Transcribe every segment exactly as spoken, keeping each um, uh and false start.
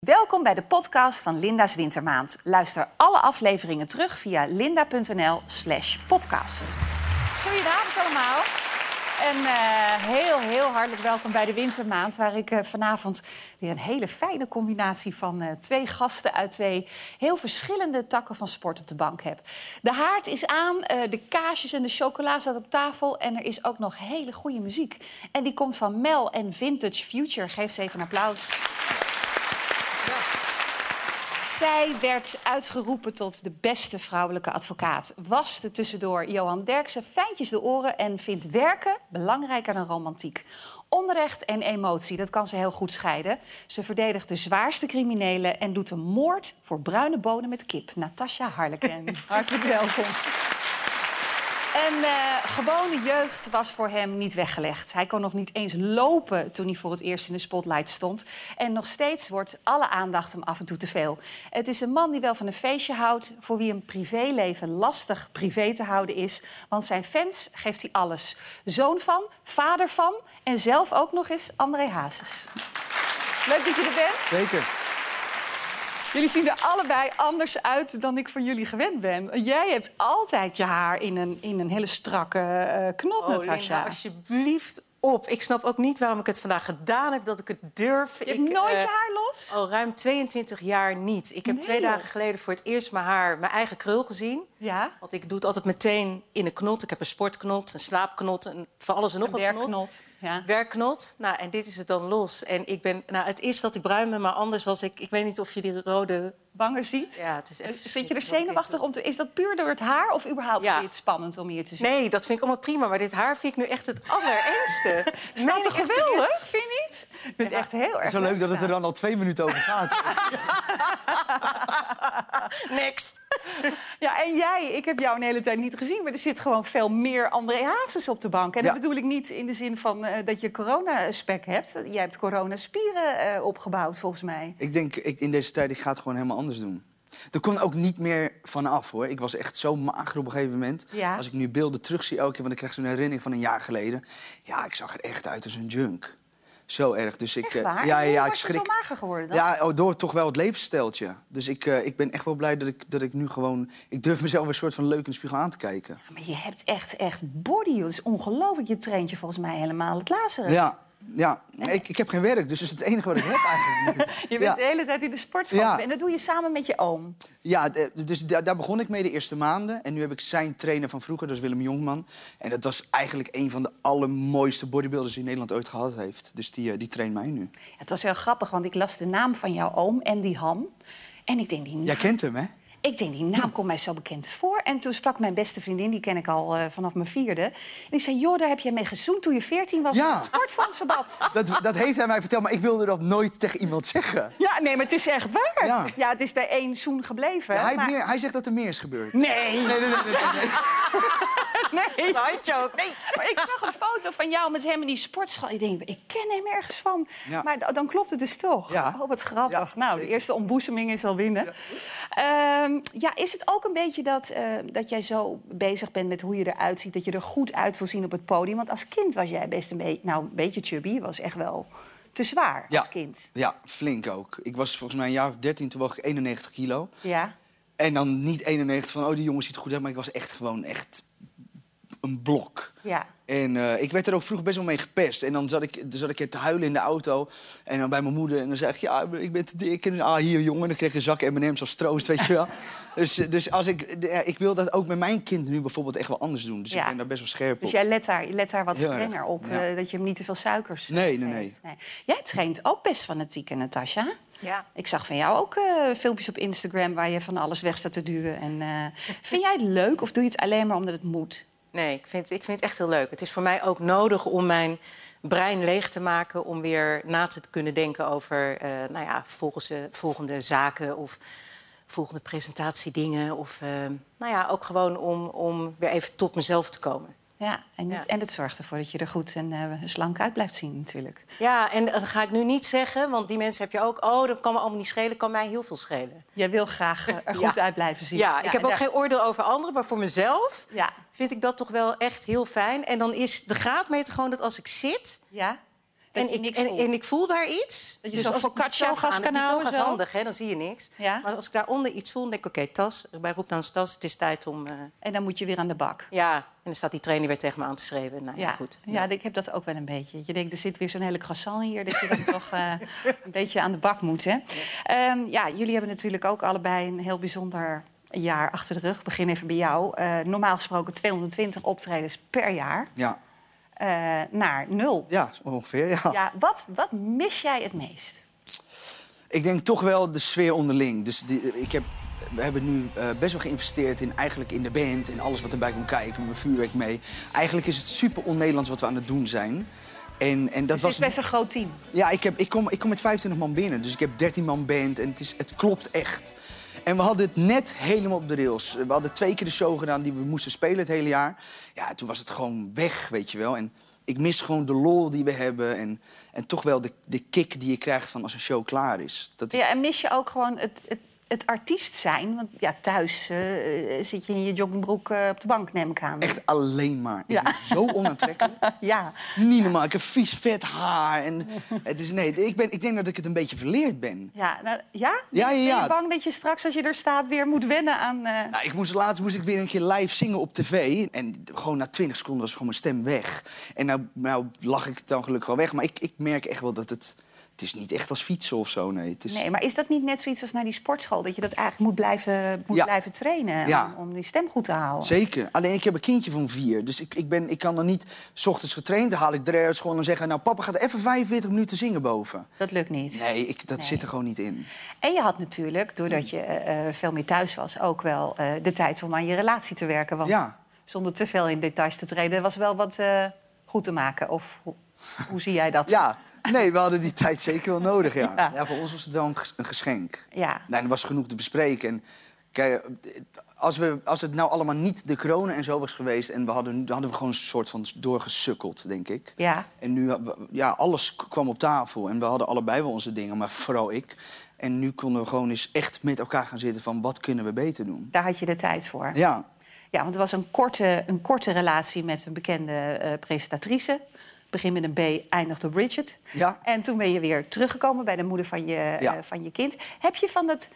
Welkom bij de podcast van Linda's Wintermaand. Luister alle afleveringen terug via linda.nl slash podcast. Goedenavond allemaal. En uh, heel, heel hartelijk welkom bij de Wintermaand... waar ik uh, vanavond weer een hele fijne combinatie van uh, twee gasten... uit twee heel verschillende takken van sport op de bank heb. De haard is aan, uh, de kaasjes en de chocola staat op tafel... en er is ook nog hele goede muziek. En die komt van Mel en Vintage Future. Geef ze even een applaus. Zij werd uitgeroepen tot de beste vrouwelijke advocaat. Waste tussendoor Johan Derksen fijntjes de oren... en vindt werken belangrijker dan romantiek. Onrecht en emotie, dat kan ze heel goed scheiden. Ze verdedigt de zwaarste criminelen... en doet een moord voor bruine bonen met kip. Natasja Harleken, hartelijk welkom. En uh, gewone jeugd was voor hem niet weggelegd. Hij kon nog niet eens lopen toen hij voor het eerst in de spotlight stond. En nog steeds wordt alle aandacht hem af en toe te veel. Het is een man die wel van een feestje houdt... voor wie een privéleven lastig privé te houden is. Want zijn fans geeft hij alles. Zoon van, vader van en zelf ook nog eens André Hazes. Leuk dat je er bent. Zeker. Jullie zien er allebei anders uit dan ik van jullie gewend ben. Jij hebt altijd je haar in een, in een hele strakke uh, knot, oh, Natasja. Linda, alsjeblieft op. Ik snap ook niet waarom ik het vandaag gedaan heb, dat ik het durf. Je hebt ik, nooit uh, je haar los? Al ruim tweeëntwintig jaar niet. Ik heb Nee, twee joh. dagen geleden voor het eerst mijn haar, mijn eigen krul gezien. Ja. Want ik doe het altijd meteen in een knot. Ik heb een sportknot, een slaapknot, een, voor alles en nog Een wat werkknot. knot. Ja. Werkknot. Nou, en dit is het dan los. En ik ben, nou, het is dat ik bruin ben, maar anders was ik... Ik weet niet of je die rode... Wangen ziet? Ja, het is echt Zit je er verschrikkelijk wat ik zenuwachtig dit om te... Is dat puur door het haar of überhaupt Ja. vind je het spannend om hier te zien? Nee, dat vind ik allemaal prima. Maar dit haar vind ik nu echt het allerengste. Is dat toch echt geweldig? serieus? Vind je niet? Ik vind het Ja. echt heel erg Zo leuk dat het er staan. dan al twee minuten over gaat. Next. Ja, en jij, ik heb jou een hele tijd niet gezien... maar er zit gewoon veel meer André Hazes op de bank. En Ja. dat bedoel ik niet in de zin van uh, dat je coronaspek hebt. Jij hebt coronaspieren uh, opgebouwd, volgens mij. Ik denk, ik, in deze tijd, ik ga het gewoon helemaal anders doen. Er kon ook niet meer vanaf, hoor. Ik was echt zo mager op een gegeven moment. Ja. Als ik nu beelden terugzie elke keer, want ik krijg zo'n herinnering van een jaar geleden. Ja, ik zag er echt uit als een junk. Zo erg. Dus ik, Echt waar? ja, En hoe ja, ik was je schrik. zo mager geworden dan? Ja, oh, door toch wel het levensstijltje. Dus ik, uh, ik ben echt wel blij dat ik, dat ik nu gewoon... Ik durf mezelf een soort van leuk in de spiegel aan te kijken. Ja, maar je hebt echt, echt body, joh. Het is ongelooflijk. Je traint je volgens mij helemaal het lazeren. Ja, ja. Ik, ik heb geen werk, dus dat is het enige wat ik heb eigenlijk. Je bent Ja. de hele tijd in de sportschool. Ja. En dat doe je samen met je oom. Ja, d- dus da- daar begon ik mee de eerste maanden. En nu heb ik zijn trainer van vroeger, dat is Willem Jongman. En dat was eigenlijk een van de allermooiste bodybuilders die Nederland ooit gehad heeft. Dus die, uh, die traint mij nu. Het was heel grappig, want ik las de naam van jouw oom, Andy Ham. En ik denk, die naam, Jij kent hem, hè? ik denk, die naam komt mij zo bekend voor. En toen sprak mijn beste vriendin, die ken ik al uh, vanaf mijn vierde. En ik zei, joh, daar heb jij mee gezoend toen je veertien was. Ja. In het sportfondsverbad. Dat, dat heeft hij mij verteld, maar ik wilde dat nooit tegen iemand zeggen. Ja, nee, maar het is echt waar. Ja. Ja, het is bij één zoen gebleven. Ja, hij, maar... meer, hij zegt dat er meer is gebeurd. Nee. Nee, nee, nee, nee, nee, nee. Nee. Nou, joke. Nee. Maar ik zag een foto van jou met hem in die sportschool. Ik denk, ik ken hem ergens van. Ja. Maar d- dan klopt het dus toch. Ja. Oh, wat grappig. Ja, nou, de zeker. eerste ontboezeming is al winnen. Ja. Um, ja, is het ook een beetje dat, uh, dat jij zo bezig bent met hoe je eruit ziet... dat je er goed uit wil zien op het podium? Want als kind was jij best een beetje... Nou, een beetje chubby. Je was echt wel te zwaar Ja. als kind. Ja, flink ook. Ik was volgens mij een jaar of dertien, toen woog ik eenennegentig kilo. Ja. En dan niet eenennegentig van, oh, die jongen ziet er goed uit. Maar ik was echt gewoon echt een blok. Ja. En uh, ik werd er ook vroeger best wel mee gepest. En dan zat ik, dan zat ik te huilen in de auto. En dan bij mijn moeder. En dan zei ik, ja, ik ben te dik. En ah, hier, jongen. En dan kreeg ik een zak M en M's als troost, weet je wel. Dus, dus als ik, ja, ik wil dat ook met mijn kind nu bijvoorbeeld echt wel anders doen. Dus Ja. ik ben daar best wel scherp op. Dus jij let daar, je let daar wat Heel strenger erg, op. ja. Uh, dat je hem niet te veel suikers Nee, nee, nee. geeft. nee. Jij traint ook best fanatiek, hè, Natasja? Ja. Ik zag van jou ook uh, filmpjes op Instagram waar je van alles weg staat te duwen. En, uh, vind jij het leuk of doe je het alleen maar omdat het moet? Nee, ik vind, ik vind het echt heel leuk. Het is voor mij ook nodig om mijn brein leeg te maken... om weer na te kunnen denken over uh, nou ja, volgende, volgende zaken... of volgende presentatiedingen. Of uh, nou ja, ook gewoon om, om weer even tot mezelf te komen. Ja, en, niet, Ja. en het zorgt ervoor dat je er goed en uh, slank uit blijft zien natuurlijk. Ja, en dat ga ik nu niet zeggen, want die mensen heb je ook... oh, dat kan me allemaal niet schelen, kan mij heel veel schelen. Jij wil graag uh, er goed Ja. uit blijven zien. Ja, ik heb en ook daar- geen oordeel over anderen, maar voor mezelf... Ja, vind ik dat toch wel echt heel fijn. En dan is de graadmeter gewoon dat als ik zit... ja. Dat En je ik, niks en, voelt. en ik voel daar iets. Dat je dus zo'n als ik focaccia zo ga, vast kan die houden, toga is zo? handig, hè, dan zie je niks. Ja? Maar als ik daaronder iets voel, dan denk ik, oké, tas. Bij roep dan tas, het is tijd om... Uh, En dan moet je weer aan de bak. ja, en dan staat die trainer weer tegen me aan te schreeuwen. Nou ja, Ja, goed. ja, ik heb dat ook wel een beetje. Je denkt, er zit weer zo'n hele croissant hier... dat je dan toch uh, een beetje aan de bak moet, hè? Ja. Um, ja, jullie hebben natuurlijk ook allebei een heel bijzonder jaar achter de rug. Ik begin even bij jou. Uh, normaal gesproken tweehonderdtwintig optredens per jaar. Ja. Uh, naar nul. Ja, ongeveer, ja. ja wat, wat mis jij het meest? Ik denk toch wel de sfeer onderling. Dus die, ik heb, we hebben nu uh, best wel geïnvesteerd in, eigenlijk in de band... en alles wat erbij komt kijken, met vuurwerk mee. Eigenlijk is het super on-Nederlands wat we aan het doen zijn. En, en dat dus was het is best een groot team. Ja, ik, heb, ik, kom, ik kom met vijfentwintig man binnen. Dus ik heb dertien man band en het, is, het klopt echt. En we hadden het net helemaal op de rails. We hadden twee keer de show gedaan die we moesten spelen het hele jaar. Ja, toen was het gewoon weg, weet je wel. En ik mis gewoon de lol die we hebben. En, en toch wel de, de kick die je krijgt van als een show klaar is. Dat is... Ja, en mis je ook gewoon het, het, het artiest zijn? Want ja, thuis uh, zit je in je joggingbroek uh, op de bank, neem ik aan. Echt alleen maar. Ik ja. ben zo onaantrekkelijk. Ja. Niet normaal. Ik heb vies vet haar. En het is, nee, ik, ben, ik denk dat ik het een beetje verleerd ben. Ja? Nou, ja? Ja, ja, ja. Ben je bang dat je straks, als je er staat, weer moet wennen aan... Uh... Nou, ik moest, laatst moest ik weer een keer live zingen op tv. En gewoon na twintig seconden was gewoon mijn stem weg. En nou, nou lag ik dan gelukkig wel weg. Maar ik, ik merk echt wel dat het... Het is niet echt als fietsen of zo, nee. Het is... Nee, maar is dat niet net zoiets als naar die sportschool? Dat je dat eigenlijk moet blijven, moet ja. blijven trainen ja. om, om die stem goed te houden? Zeker. Alleen ik heb een kindje van vier. Dus ik, ik, ben, ik kan dan niet... 's ochtends getraind, dan haal ik eruit gewoon en zeggen... nou, papa gaat even vijfenveertig minuten zingen boven. Dat lukt niet? Nee, ik, dat nee. zit er gewoon niet in. En je had natuurlijk, doordat je uh, veel meer thuis was... ook wel uh, de tijd om aan je relatie te werken. Want ja. zonder te veel in details te treden... was wel wat uh, goed te maken. Of hoe, hoe zie jij dat? Ja. Nee, we hadden die tijd zeker wel nodig, ja. Ja. Ja, voor ons was het wel een, een geschenk. Ja. Nee, er was genoeg te bespreken. En kijk, als, we, als het nou allemaal niet de corona en zo was geweest... en we hadden, dan hadden we gewoon een soort van doorgesukkeld, denk ik. Ja. En nu, ja, alles kwam op tafel. En we hadden allebei wel onze dingen, maar vooral ik. En nu konden we gewoon eens echt met elkaar gaan zitten van... wat kunnen we beter doen? Daar had je de tijd voor. Ja. Ja, want het was een korte, een korte relatie met een bekende uh, presentatrice... Begin met een B, eindigt op Bridget. Ja. En toen ben je weer teruggekomen bij de moeder van je, ja. uh, van je kind. Heb je van het...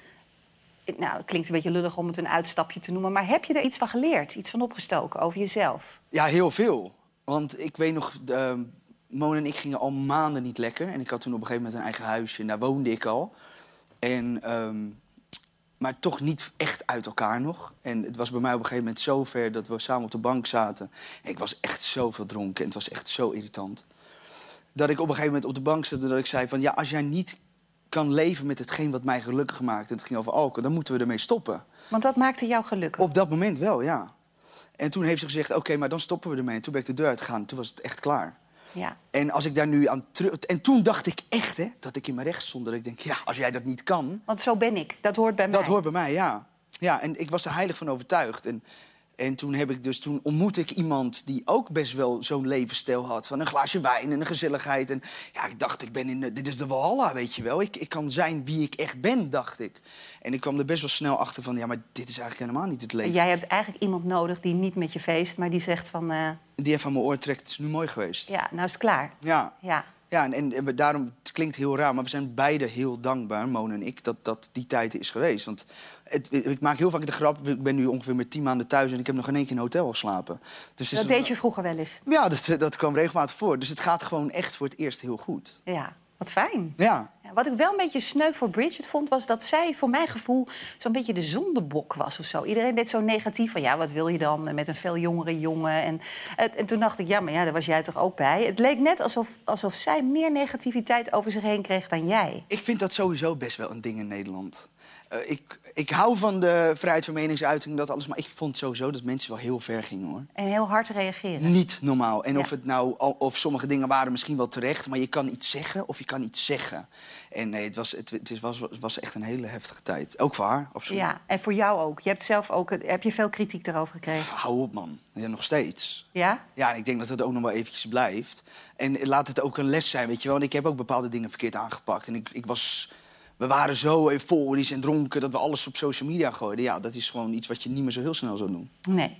Nou, het klinkt een beetje lullig om het een uitstapje te noemen... maar heb je er iets van geleerd, iets van opgestoken over jezelf? Ja, heel veel. Want ik weet nog, uh, Mona en ik gingen al maanden niet lekker. En ik had toen op een gegeven moment een eigen huisje en daar woonde ik al. En... Um, maar toch niet echt uit elkaar nog. En het was bij mij op een gegeven moment zo ver dat we samen op de bank zaten. En ik was echt zoveel dronken en het was echt zo irritant. Dat ik op een gegeven moment op de bank zat en dat ik zei van... ja, als jij niet kan leven met hetgeen wat mij gelukkig maakt... en het ging over alcohol, dan moeten we ermee stoppen. Want dat maakte jou gelukkig? Op dat moment wel, ja. En toen heeft ze gezegd, oké, okay, maar dan stoppen we ermee. En toen ben ik de deur uitgegaan, toen was het echt klaar. Ja. En als ik daar nu aan terug... En toen dacht ik echt, hè, dat ik in mijn recht stond. Dat ik denk, ja, als jij dat niet kan... Want zo ben ik, dat hoort bij mij. Dat hoort bij mij, ja. Ja, en ik was er heilig van overtuigd. En, en toen, heb ik dus, toen ontmoette ik iemand die ook best wel zo'n levensstijl had. Van een glaasje wijn en een gezelligheid. En ja, ik dacht, ik ben in de, dit is de Walhalla, weet je wel. Ik, ik kan zijn wie ik echt ben, dacht ik. En ik kwam er best wel snel achter van, ja, maar dit is eigenlijk helemaal niet het leven. Jij hebt eigenlijk iemand nodig die niet met je feest, maar die zegt van... Uh... Die even aan mijn oor trekt, het is nu mooi geweest. Ja, nou is het klaar. Ja. Ja. Ja, en, en, en daarom, het klinkt heel raar, maar we zijn beide heel dankbaar, Mona en ik, dat, dat die tijd is geweest. Want het, ik maak heel vaak de grap, ik ben nu ongeveer met tien maanden thuis en ik heb nog in één keer in een hotel geslapen. Dus dat is, deed je vroeger wel eens? Ja, dat, dat kwam regelmatig voor. Dus het gaat gewoon echt voor het eerst heel goed. Ja, wat fijn. Ja. Ja, wat ik wel een beetje sneu voor Bridget vond, was dat zij voor mijn gevoel zo'n beetje de zondebok was of zo. Iedereen deed zo negatief van, ja, wat wil je dan met een veel jongere jongen? En, en toen dacht ik, ja, maar ja, daar was jij toch ook bij? Het leek net alsof, alsof zij meer negativiteit over zich heen kreeg dan jij. Ik vind dat sowieso best wel een ding in Nederland. Uh, ik, ik hou van de vrijheid van meningsuiting, dat alles, maar ik vond sowieso dat mensen wel heel ver gingen, hoor. En heel hard reageren. Niet normaal. En ja. of het nou, of sommige dingen waren misschien wel terecht, maar je kan iets zeggen of je kan iets zeggen. En nee, het was, het, het was, het was echt een hele heftige tijd. Ook voor haar, absoluut. Ja, en voor jou ook. Je hebt zelf ook, heb je veel kritiek daarover gekregen? Hou op, man. Ja, nog steeds. Ja? Ja, en ik denk dat het ook nog wel eventjes blijft. En laat het ook een les zijn, weet je wel. Want ik heb ook bepaalde dingen verkeerd aangepakt. En ik, ik was... We waren zo euforisch en dronken dat we alles op social media gooiden. Ja, dat is gewoon iets wat je niet meer zo heel snel zou doen. Nee.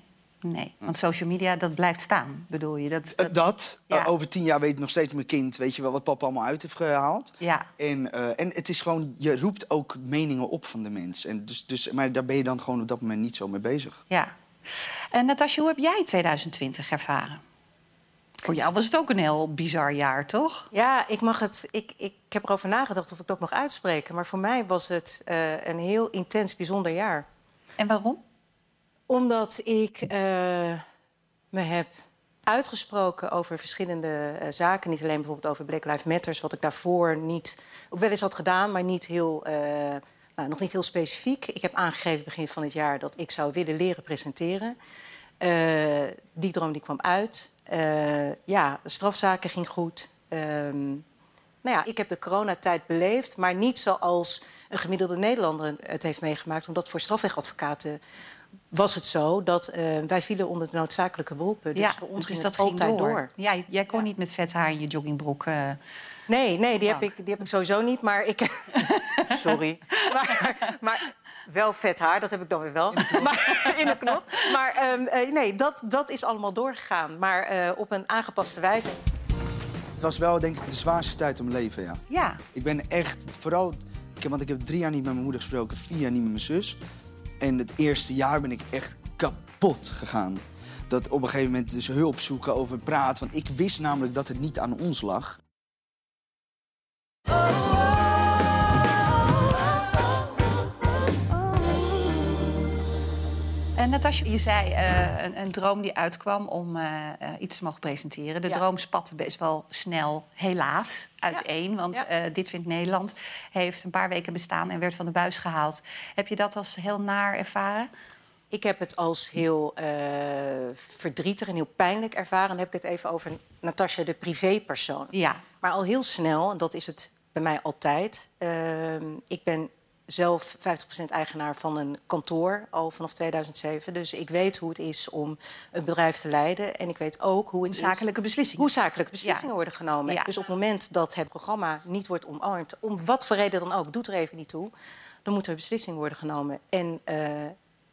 Nee, want social media, dat blijft staan, bedoel je? Dat, Dat, dat Ja. uh, over tien jaar weet nog steeds mijn kind, weet je wel, wat papa allemaal uit heeft gehaald. Ja. En, uh, en het is gewoon, je roept ook meningen op van de mens. En dus, dus, maar daar ben je dan gewoon op dat moment niet zo mee bezig. Ja. Uh, Natasja, hoe heb jij twintig twintig ervaren? Voor jou was het ook een heel bizar jaar, toch? Ja, ik, mag het, ik, ik heb erover nagedacht of ik dat mag uitspreken. Maar voor mij was het uh, een heel intens, bijzonder jaar. En waarom? Omdat ik uh, me heb uitgesproken over verschillende uh, zaken. Niet alleen bijvoorbeeld over Black Lives Matter, wat ik daarvoor niet, ook wel eens had gedaan, maar niet heel, uh, nou, nog niet heel specifiek. Ik heb aangegeven begin van het jaar dat ik zou willen leren presenteren. Uh, die droom die kwam uit. Uh, ja, de strafzaken ging goed. Um, nou ja, ik heb de coronatijd beleefd, maar niet zoals een gemiddelde Nederlander het heeft meegemaakt. Omdat voor strafrechtadvocaten was het zo dat uh, wij vielen onder de noodzakelijke beroepen. Dus ja, voor ons dus ging dat het ging altijd door. door. Ja, jij kon Ja. niet met vet haar in je joggingbroek. Uh... Nee, nee, die heb, ik, die heb ik sowieso niet. Maar ik... Sorry. Maar, maar wel vet haar, dat heb ik dan weer wel. Maar, in de knot. Maar um, uh, nee, dat, dat is allemaal doorgegaan. Maar uh, op een aangepaste wijze. Het was wel, denk ik, de zwaarste tijd van mijn leven, ja. Ja. Ik ben echt, vooral, ik heb, want ik heb drie jaar niet met mijn moeder gesproken, vier jaar niet met mijn zus. En het eerste jaar ben ik echt kapot gegaan. Dat op een gegeven moment dus hulp zoeken over praten. Want ik wist namelijk dat het niet aan ons lag. Uh, Natasja, je zei uh, een, een droom die uitkwam om uh, uh, iets te mogen presenteren. De Ja. droom spatte best wel snel, helaas, uiteen. Ja. Want Ja. uh, Dit Vindt Nederland heeft een paar weken bestaan en werd van de buis gehaald. Heb je dat als heel naar ervaren? Ik heb het als heel uh, verdrietig en heel pijnlijk ervaren. Dan heb ik het even over Natasja, de privépersoon. Ja. Maar al heel snel, en dat is het bij mij altijd. Uh, ik ben zelf vijftig procent eigenaar van een kantoor, al vanaf tweeduizend zeven. Dus ik weet hoe het is om een bedrijf te leiden. En ik weet ook hoe het Zakelijke is... beslissingen. Hoe zakelijke beslissingen Ja. worden genomen. Ja. Dus op het moment dat het programma niet wordt omarmd, om wat voor reden dan ook, doet er even niet toe, dan moet er beslissingen worden genomen. En uh,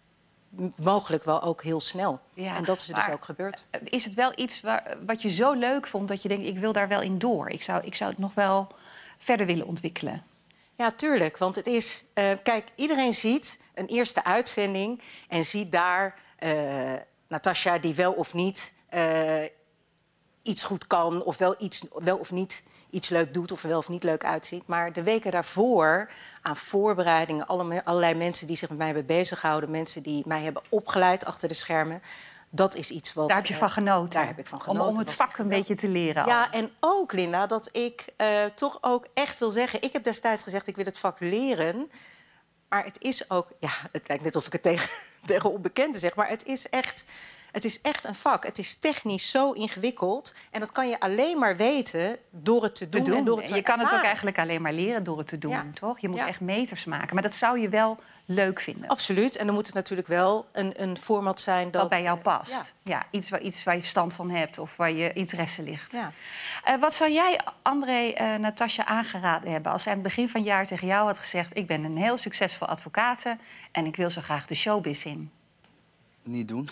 mogelijk wel ook heel snel. Ja, en dat is er maar dus ook gebeurd. Is het wel iets waar, wat je zo leuk vond dat je denkt, ik wil daar wel in door? Ik zou, ik zou het nog wel verder willen ontwikkelen. Ja, tuurlijk. Want het is... Uh, kijk, iedereen ziet een eerste uitzending en ziet daar uh, Natasja die wel of niet uh, iets goed kan, of wel, iets, wel of niet iets leuk doet, of er wel of niet leuk uitziet. Maar de weken daarvoor, aan voorbereidingen, alle, allerlei mensen die zich met mij hebben bezighouden, mensen die mij hebben opgeleid achter de schermen, dat is iets wat... Daar heb je van genoten? Daar heb ik van genoten. Om, om het vak een beetje te leren. Ja, al. en ook, Linda, dat ik uh, toch ook echt wil zeggen... Ik heb destijds gezegd, ik wil het vak leren. Maar het is ook... Ja, het lijkt net of ik het tegen, tegen onbekenden zeg. Maar het is, echt, het is echt een vak. Het is technisch zo ingewikkeld. En dat kan je alleen maar weten door het te doen. te doen. En door het te je kan het ook ervaren. eigenlijk alleen maar leren door het te doen, Ja. toch? Je moet Ja. echt meters maken. Maar dat zou je wel leuk vinden. Absoluut. En dan moet het natuurlijk wel een, een format zijn dat... Wat bij jou uh, past. Ja. Ja, iets, waar, iets waar je verstand van hebt of waar je interesse ligt. Ja. Uh, wat zou jij, André, uh, Natasja aangeraden hebben als zij aan het begin van het jaar tegen jou had gezegd, ik ben een heel succesvol advocaat en ik wil zo graag de showbiz in? Niet doen.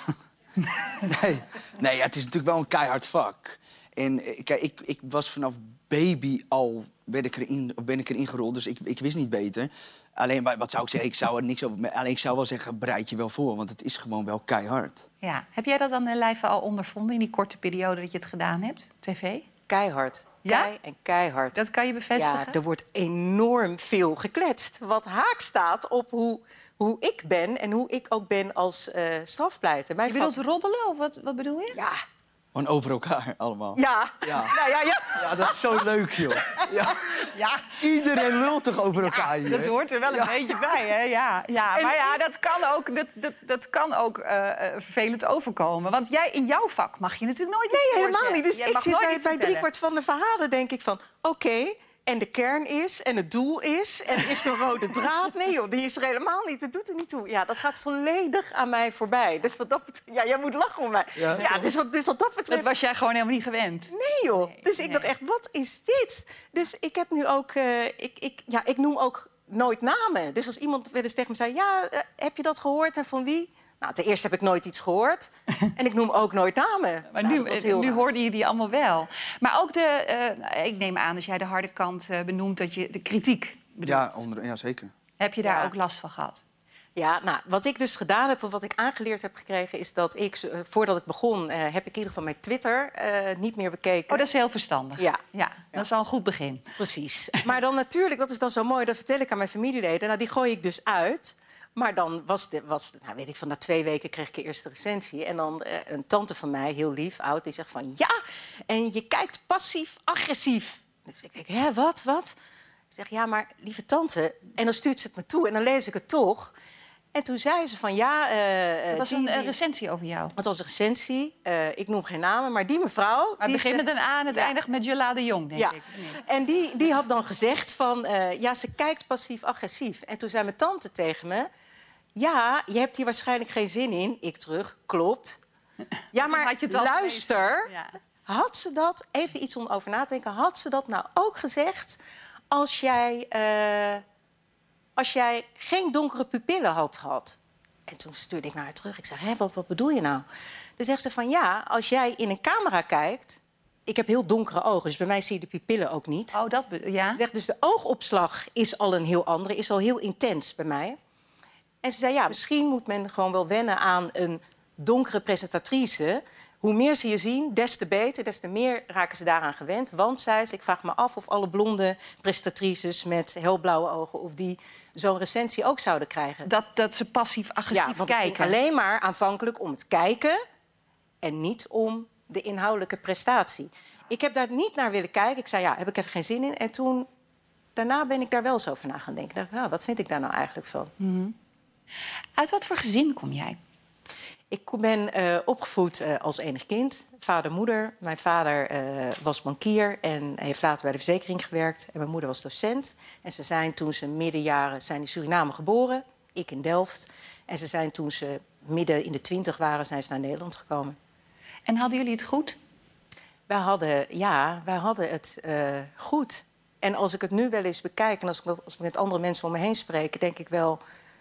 nee. nee, ja, het is natuurlijk wel een keihard vak. En eh, kijk, ik, ik was vanaf baby al ben ik erin, ben ik erin gerold, dus ik, ik wist niet beter. Alleen, maar wat zou ik zeggen? Ik zou er niks over... Alleen ik zou wel zeggen, bereid je wel voor, want het is gewoon wel keihard. Ja. Heb jij dat aan de lijve al ondervonden in die korte periode dat je het gedaan hebt, tv? Keihard. Ja? Kei en keihard. Dat kan je bevestigen? Ja, er wordt enorm veel gekletst. Wat haak staat op hoe, hoe ik ben en hoe ik ook ben als uh, strafpleiter. Mijn Je bedoelt vak- roddelen of wat, wat bedoel je? Ja, Gewoon over elkaar allemaal. ja. Ja. Nou, ja, ja. Ja, dat is zo leuk, joh. Ja. ja. Iedereen lult toch over elkaar hier? Dat hoort er wel een Ja. beetje bij, hè? Ja, ja. En Maar ja, dat kan ook, dat, dat, dat kan ook uh, vervelend overkomen. Want jij, in jouw vak mag je natuurlijk nooit iets Nee, helemaal voorzeggen. niet. Dus Jij ik mag zit nooit bij, iets bij vertellen. driekwart van de verhalen denk ik van... oké, okay, en de kern is, en het doel is, en is er een rode draad? Nee joh, die is er helemaal niet. Dat doet er niet toe. Ja, dat gaat volledig aan mij voorbij. Dus wat dat betreft... Ja, jij moet lachen om mij. Ja. Ja, dus, wat, dus wat dat betreft... Dat was jij gewoon helemaal niet gewend. Nee joh. Nee, Dus ik nee. dacht echt, wat is dit? Dus ik heb nu ook... Uh, ik, ik, ja, ik noem ook nooit namen. Dus als iemand wel eens tegen me zei... ja, uh, heb je dat gehoord en van wie? Nou, ten eerste heb ik nooit iets gehoord. En ik noem ook nooit namen. Maar nou, nu, nu hoorde je die allemaal wel. Maar ook de, uh, ik neem aan, als jij de harde kant uh, benoemt, dat je de kritiek bedoelt. Ja, onder, ja zeker. Heb je daar ja. ook last van gehad? Ja, nou, wat ik dus gedaan heb, of wat ik aangeleerd heb gekregen... is dat ik, uh, voordat ik begon, uh, heb ik in ieder geval mijn Twitter uh, niet meer bekeken. Oh, dat is heel verstandig. Ja. ja dat ja. is al een goed begin. Precies. Maar dan natuurlijk, dat is dan zo mooi, dat vertel ik aan mijn familieleden. Nou, die gooi ik dus uit... Maar dan was, de, was nou weet ik, van na twee weken kreeg ik de eerste recensie. En dan uh, een tante van mij, heel lief, oud, die zegt van... ja, en je kijkt passief-agressief. Dus ik denk, hè, wat, wat? Ik zeg, ja, maar lieve tante... En dan stuurt ze het me toe en dan lees ik het toch. En toen zei ze van, ja... Uh, het was die, een die, recensie over jou. Het was een recensie. Uh, ik noem geen namen, maar die mevrouw... Maar het begint met een A en het ja. eindigt met Jela de Jong, denk ja. ik. Nee. En die, die had dan gezegd van... Uh, ja, ze kijkt passief-agressief. En toen zei mijn tante tegen me... ja, je hebt hier waarschijnlijk geen zin in. Ik terug, klopt. Ja, maar luister, ja. had ze dat, even iets om over na te denken... had ze dat nou ook gezegd als jij, uh, als jij geen donkere pupillen had gehad? En toen stuurde ik naar haar terug. Ik zeg, hé, wat, wat bedoel je nou? Toen zegt ze van, ja, als jij in een camera kijkt... ik heb heel donkere ogen, dus bij mij zie je de pupillen ook niet. Oh, dat, ja. Ze zegt, dus de oogopslag is al een heel andere, is al heel intens bij mij... En ze zei, ja, misschien moet men gewoon wel wennen aan een donkere presentatrice. Hoe meer ze je zien, des te beter, des te meer raken ze daaraan gewend. Want, zei ze, ik vraag me af of alle blonde presentatrices met helblauwe ogen... of die zo'n recensie ook zouden krijgen. Dat, dat ze passief-agressief ja, want kijken. Het ging alleen maar aanvankelijk om het kijken... en niet om de inhoudelijke prestatie. Ik heb daar niet naar willen kijken. Ik zei, ja, heb ik even geen zin in. En toen, daarna ben ik daar wel eens over na gaan denken. Ik dacht, ja, wat vind ik daar nou eigenlijk van? Mm-hmm. Uit wat voor gezin kom jij? Ik ben uh, opgevoed uh, als enig kind. Vader, moeder. Mijn vader uh, was bankier en heeft later bij de verzekering gewerkt. En mijn moeder was docent. En ze zijn toen ze middenjaren zijn in Suriname geboren. Ik in Delft. En ze zijn toen ze midden in de twintig waren, zijn ze naar Nederland gekomen. En hadden jullie het goed? Wij hadden, ja, wij hadden het uh, goed. En als ik het nu wel eens bekijk en als ik, dat, als ik met andere mensen om me heen spreek... denk ik wel...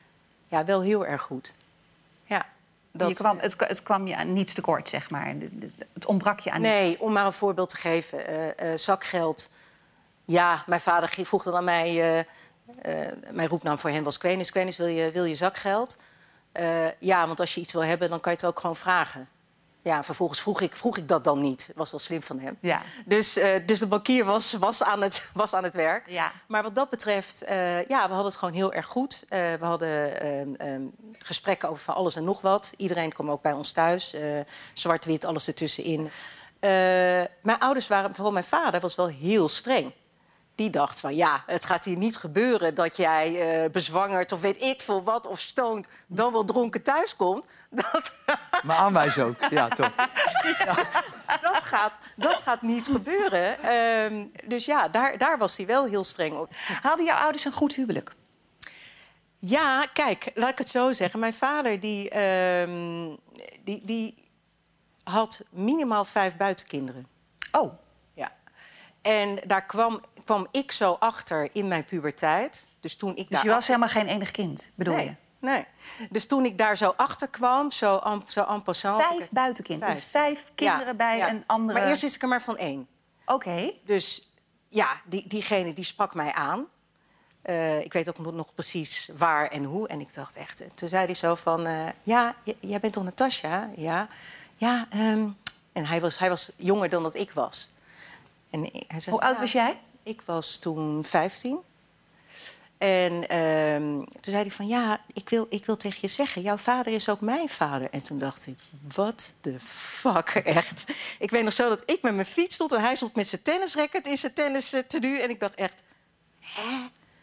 Ja, wel heel erg goed. Ja, dat... je kwam, het, het kwam je aan niets tekort, zeg maar. Het ontbrak je aan niets. Nee, om maar een voorbeeld te geven. Uh, uh, zakgeld. Ja, mijn vader vroeg dan aan mij... Uh, uh, mijn roepnaam voor hem was Kwenis. Kwenis, wil je, wil je zakgeld? Uh, ja, want als je iets wil hebben, dan kan je het ook gewoon vragen. Ja, vervolgens vroeg ik, vroeg ik dat dan niet. Dat was wel slim van hem. Ja. Dus, uh, dus de bankier was, was, aan het, was aan het werk. Ja. Maar wat dat betreft, uh, ja, we hadden het gewoon heel erg goed. Uh, we hadden uh, um, gesprekken over van alles en nog wat. Iedereen kwam ook bij ons thuis. Uh, zwart-wit, alles ertussenin. Uh, mijn ouders waren, vooral mijn vader, was wel heel streng. Die dacht van, ja, het gaat hier niet gebeuren dat jij uh, bezwangerd of weet ik veel wat... of stoned, dan wel dronken thuiskomt. Dat... Maar aanwijzen ook, ja, toch. Ja, dat, gaat, dat gaat niet gebeuren. Um, dus ja, daar, daar was hij wel heel streng op. Hadden jouw ouders een goed huwelijk? Ja, kijk, laat ik het zo zeggen. Mijn vader die, um, die, die had minimaal vijf buitenkinderen. Oh. Ja. En daar kwam... kwam ik zo achter in mijn puberteit. Dus, toen ik dus daar je was achter... helemaal geen enig kind, bedoel nee, je? Nee. Dus toen ik daar zo achter kwam, zo en, zo en passant... Vijf het... buitenkinderen, dus vijf kinderen ja, bij ja. een andere... Maar eerst wist ik er maar van één. Oké. Okay. Dus ja, die, diegene die sprak mij aan. Uh, ik weet ook nog, nog precies waar en hoe. En ik dacht echt... Toen zei hij zo van... Uh, ja, j- jij bent toch Natasja? Ja. Ja, um... En hij was, hij was jonger dan dat ik was. En hij zei, hoe oud ja, was jij? Ik was toen vijftien. En um, toen zei hij van, ja, ik wil, ik wil tegen je zeggen... jouw vader is ook mijn vader. En toen dacht ik, what the fuck, echt. Ik weet nog zo dat ik met mijn fiets stond... en hij stond met zijn tennisracket in zijn tennis tenue. En ik dacht echt, hè?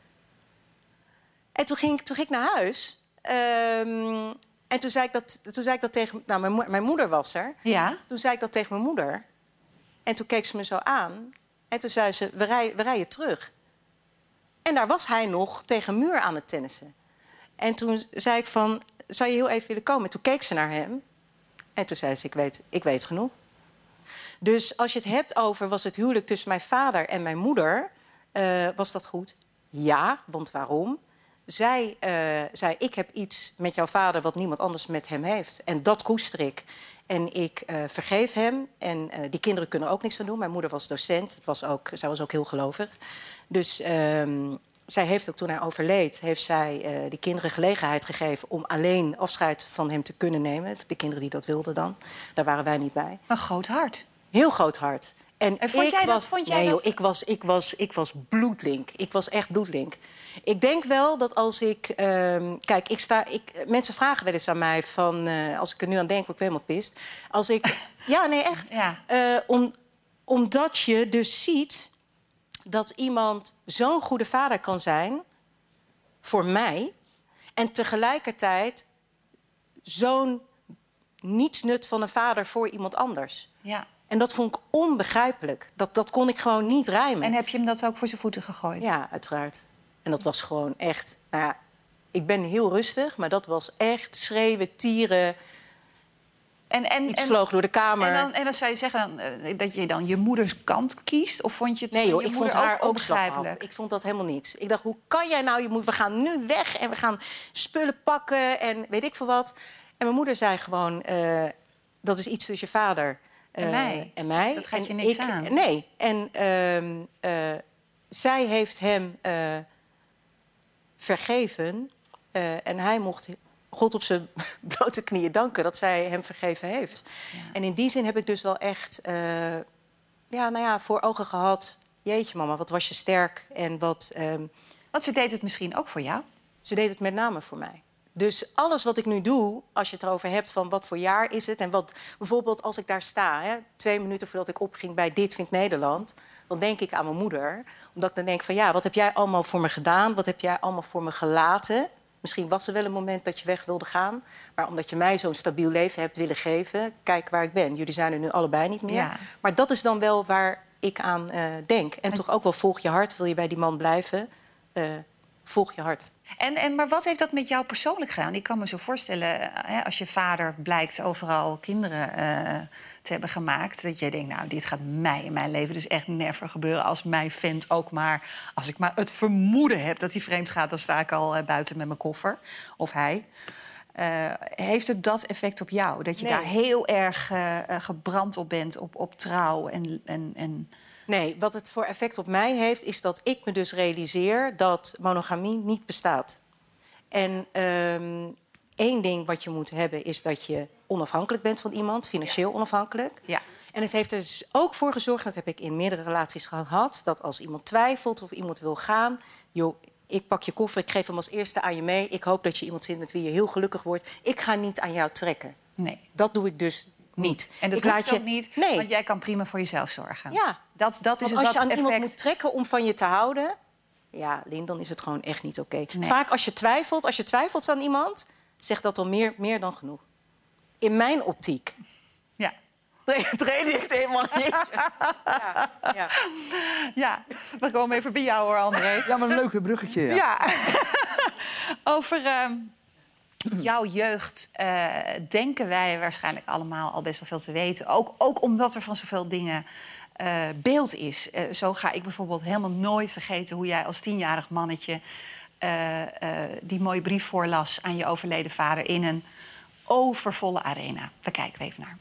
En toen ging, toen ging ik naar huis. Um, en toen zei ik dat, toen zei ik dat tegen... Nou, mijn, mo- mijn moeder was er. Ja. Toen zei ik dat tegen mijn moeder. En toen keek ze me zo aan... En toen zei ze, we rijden, we rijden terug. En daar was hij nog tegen een muur aan het tennissen. En toen zei ik van, zou je heel even willen komen? En toen keek ze naar hem. En toen zei ze, ik weet, ik weet genoeg. Dus als je het hebt over, was het huwelijk tussen mijn vader en mijn moeder... Uh, was dat goed? Ja, want waarom? zij uh, zei, ik heb iets met jouw vader wat niemand anders met hem heeft. En dat koester ik. En ik uh, vergeef hem. En uh, die kinderen kunnen ook niks aan doen. Mijn moeder was docent. Het was ook, zij was ook heel gelovig. Dus um, zij heeft ook toen hij overleed, heeft zij uh, die kinderen gelegenheid gegeven om alleen afscheid van hem te kunnen nemen. De kinderen die dat wilden dan. Daar waren wij niet bij. Een groot hart. Heel groot hart. En, en vond ik jij was, dat? Vond jij nee, dat? Joh, ik, was, ik, was, ik was bloedlink. Ik was echt bloedlink. Ik denk wel dat als ik... Um, kijk, ik sta, ik, mensen vragen wel eens aan mij van... Uh, als ik er nu aan denk, word ik helemaal pist. Als ik... ja, nee, echt. Ja. Uh, om, omdat je dus ziet dat iemand zo'n goede vader kan zijn... voor mij... en tegelijkertijd zo'n nietsnut van een vader voor iemand anders. Ja. En dat vond ik onbegrijpelijk. Dat, dat kon ik gewoon niet rijmen. En heb je hem dat ook voor zijn voeten gegooid? Ja, uiteraard. En dat was gewoon echt... Nou ja, ik ben heel rustig, maar dat was echt schreeuwen, tieren. En, en, Iets en, vloog door de kamer. En dan, en dan zou je zeggen dan, uh, dat je dan je moeders kant kiest? Of vond je het nee, joh, je ik moeder vond haar ook onbegrijpelijk? slap af. Ik vond dat helemaal niks. Ik dacht, hoe kan jij nou... Je moet, we gaan nu weg en we gaan spullen pakken en weet ik veel wat. En mijn moeder zei gewoon... Uh, dat is iets tussen je vader... En uh, mij. En mij. Dat gaat je en niks ik, aan. Nee. En uh, uh, zij heeft hem uh, vergeven. Uh, en hij mocht God op zijn blote knieën danken dat zij hem vergeven heeft. Ja. En in die zin heb ik dus wel echt uh, ja, nou ja, voor ogen gehad... Jeetje mama, wat was je sterk en wat... Um, Want ze deed het misschien ook voor jou? Ze deed het met name voor mij. Dus alles wat ik nu doe, als je het erover hebt van wat voor jaar is het... en wat bijvoorbeeld als ik daar sta, hè, twee minuten voordat ik opging bij Dit Vindt Nederland... dan denk ik aan mijn moeder. Omdat ik dan denk van ja, wat heb jij allemaal voor me gedaan? Wat heb jij allemaal voor me gelaten? Misschien was er wel een moment dat je weg wilde gaan. Maar omdat je mij zo'n stabiel leven hebt willen geven... kijk waar ik ben. Jullie zijn er nu allebei niet meer. Ja. Maar dat is dan wel waar ik aan uh, denk. En, en toch ook wel volg je hart. Wil je bij die man blijven, uh, volg je hart. En, en, maar wat heeft dat met jou persoonlijk gedaan? Ik kan me zo voorstellen, hè, als je vader blijkt overal kinderen uh, te hebben gemaakt... dat je denkt, nou, dit gaat mij in mijn leven dus echt never gebeuren... als mijn vent ook maar... als ik maar het vermoeden heb dat hij vreemd gaat... dan sta ik al uh, buiten met mijn koffer. Of hij. Uh, heeft het dat effect op jou? Dat je nee. daar heel erg uh, gebrand op bent, op, op trouw en... en, en... Nee, wat het voor effect op mij heeft, is dat ik me dus realiseer dat monogamie niet bestaat. En um, één ding wat je moet hebben is dat je onafhankelijk bent van iemand, financieel onafhankelijk. Ja. En het heeft er dus ook voor gezorgd, dat heb ik in meerdere relaties gehad, dat als iemand twijfelt of iemand wil gaan, joh, ik pak je koffer, ik geef hem als eerste aan je mee. Ik hoop dat je iemand vindt met wie je heel gelukkig wordt. Ik ga niet aan jou trekken. Nee. Dat doe ik dus niet. En dat ik hoeft laat je... ook niet, nee. want jij kan prima voor jezelf zorgen. Ja. Dat, dat is want als je aan effect... iemand moet trekken om van je te houden... ja, Lien, dan is het gewoon echt niet oké. Okay. Nee. Vaak als je twijfelt, als je twijfelt aan iemand... zegt dat dan meer, meer dan genoeg. In mijn optiek. Ja. Het redeneert helemaal niet. Ja, ja. ja, we komen even bij jou hoor, André. Ja, maar een leuke bruggetje. Ja. ja. Over... Uh... jouw jeugd uh, denken wij waarschijnlijk allemaal al best wel veel te weten. Ook, ook omdat er van zoveel dingen uh, beeld is. Uh, zo ga ik bijvoorbeeld helemaal nooit vergeten hoe jij als tienjarig mannetje uh, uh, die mooie brief voorlas aan je overleden vader in een overvolle arena. Daar kijken we even naar.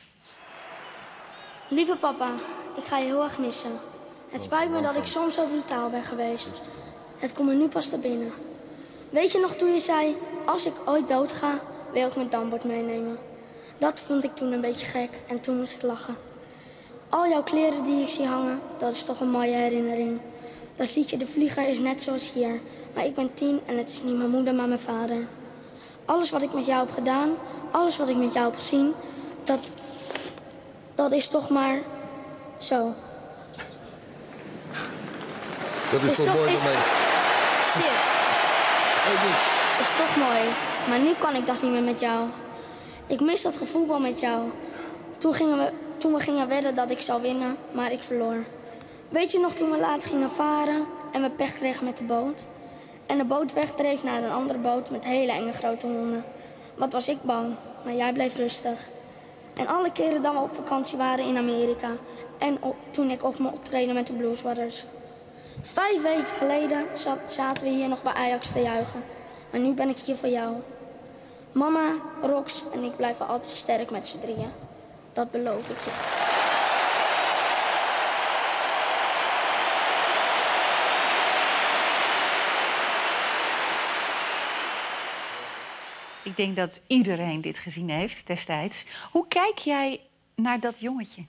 Lieve papa, ik ga je heel erg missen. Het spijt me dat ik soms zo brutaal ben geweest. Het komt me nu pas te binnen. Weet je nog toen je zei, als ik ooit dood ga, wil ik mijn dambord meenemen. Dat vond ik toen een beetje gek en toen moest ik lachen. Al jouw kleren die ik zie hangen, dat is toch een mooie herinnering. Dat liedje De Vlieger is net zoals hier. Maar ik ben tien en het is niet mijn moeder, maar mijn vader. Alles wat ik met jou heb gedaan, alles wat ik met jou heb gezien, dat, dat is toch maar zo. Dat is, is toch mooi voor mij. Shit. Is toch mooi, maar nu kan ik dat niet meer met jou. Ik mis dat gevoetbal met jou. Toen, gingen we, toen we gingen wedden dat ik zou winnen, maar ik verloor. Weet je nog toen we laat gingen varen en we pech kregen met de boot? En de boot wegdreef naar een andere boot met hele enge grote honden. Wat was ik bang, maar jij bleef rustig. En alle keren dat we op vakantie waren in Amerika. En op, toen ik op me optreden met de Blues Brothers. Vijf weken geleden zat- zaten we hier nog bij Ajax te juichen. Maar nu ben ik hier voor jou. Mama, Rox en ik blijven altijd sterk met z'n drieën. Dat beloof ik je. Ik denk dat iedereen dit gezien heeft destijds. Hoe kijk jij naar dat jongetje?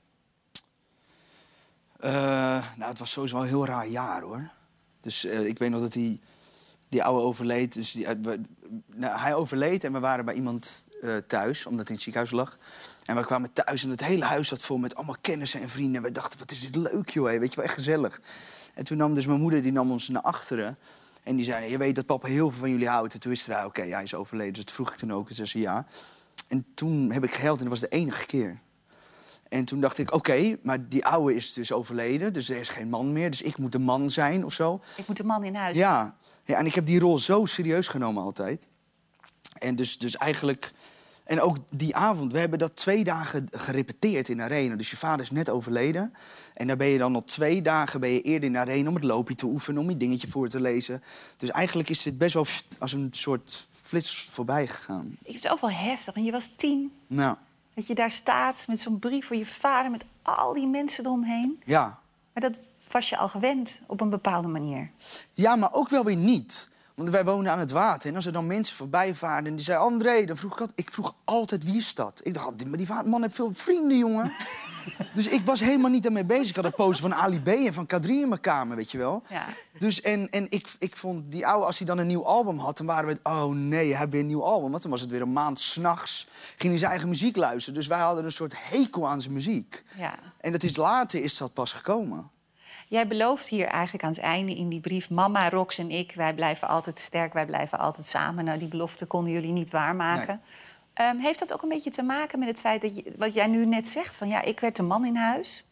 Uh, nou, het was sowieso wel een heel raar jaar, hoor. Dus uh, ik weet nog dat hij, die oude overleed. Dus die, uh, we, nou, hij overleed en we waren bij iemand uh, thuis, omdat hij in het ziekenhuis lag. En we kwamen thuis en het hele huis zat vol met allemaal kennissen en vrienden. En we dachten, wat is dit leuk, joh, weet je wel, echt gezellig. En toen nam dus mijn moeder, die nam ons naar achteren. En die zei, je weet dat papa heel veel van jullie houdt. En toen wisten wij, oké, okay, hij is overleden. Dus dat vroeg ik toen ook. En ze zei ja. En toen heb ik gehuild en dat was de enige keer. En toen dacht ik, oké, okay, maar die oude is dus overleden. Dus er is geen man meer. Dus ik moet de man zijn of zo. Ik moet de man in huis. Ja. Ja, en ik heb die rol zo serieus genomen altijd. En dus, dus eigenlijk... En ook die avond, we hebben dat twee dagen gerepeteerd in de arena. Dus je vader is net overleden. En daar ben je dan nog twee dagen ben je eerder in de arena om het loopje te oefenen, om je dingetje voor te lezen. Dus eigenlijk is dit best wel als een soort flits voorbij gegaan. Ik vind het ook wel heftig, want je was tien. Nou. Dat je daar staat met zo'n brief voor je vader, met al die mensen eromheen. Ja. Maar dat was je al gewend op een bepaalde manier. Ja, maar ook wel weer niet. Want wij woonden aan het water. En als er dan mensen voorbij vaarden en die zei André, dan vroeg ik altijd... Ik vroeg altijd, wie is dat? Ik dacht, maar die man heeft veel vrienden, jongen. Dus ik was helemaal niet daarmee bezig. Ik had een poster van Ali B en van K drie in mijn kamer, weet je wel. Ja. Dus en, en ik, ik vond die oude, als hij dan een nieuw album had... dan waren we, oh nee, hij heeft weer een nieuw album. Want dan was het weer een maand s'nachts. Ging hij zijn eigen muziek luisteren. Dus wij hadden een soort hekel aan zijn muziek. Ja. En dat is later is dat pas gekomen. Jij belooft hier eigenlijk aan het einde in die brief... Mama, Rox en ik, wij blijven altijd sterk, wij blijven altijd samen. Nou, die belofte konden jullie niet waarmaken. Nee. Um, heeft dat ook een beetje te maken met het feit dat je, wat jij nu net zegt... van ja, ik werd de man in huis.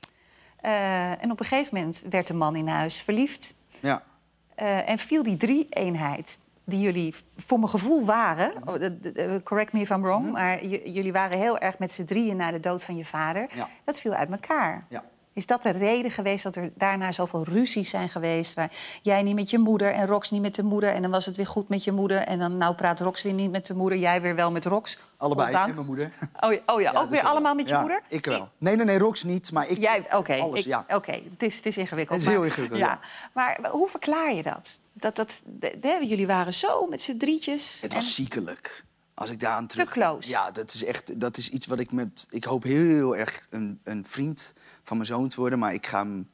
Uh, en op een gegeven moment werd de man in huis verliefd. Ja. Uh, en viel die drie-eenheid die jullie voor mijn gevoel waren... Mm-hmm. Correct me if I'm wrong, mm-hmm. maar j- jullie waren heel erg met z'n drieën... na de dood van je vader. Ja. Dat viel uit elkaar. Ja. Is dat de reden geweest dat er daarna zoveel ruzies zijn geweest... waar jij niet met je moeder en Rox niet met de moeder... en dan was het weer goed met je moeder... en dan nou praat Rox weer niet met de moeder... jij weer wel met Rox? Allebei, en mijn moeder. Oh ja, oh ja, ja ook weer allemaal met je ja, moeder? Ik wel. Nee, nee, nee, Rox niet, maar ik... Jij, Oké, okay, ja. Oké, okay. het, is, het is ingewikkeld. Het is maar, heel ingewikkeld, ja. ja. Maar hoe verklaar je dat? dat, dat de, de, jullie waren zo met z'n drietjes. Het was en... ziekelijk. Als ik daar aan terug... Te close. Ja, dat is echt, dat is iets wat ik met... Ik hoop heel erg een, een vriend van mijn zoon te worden... maar ik ga hem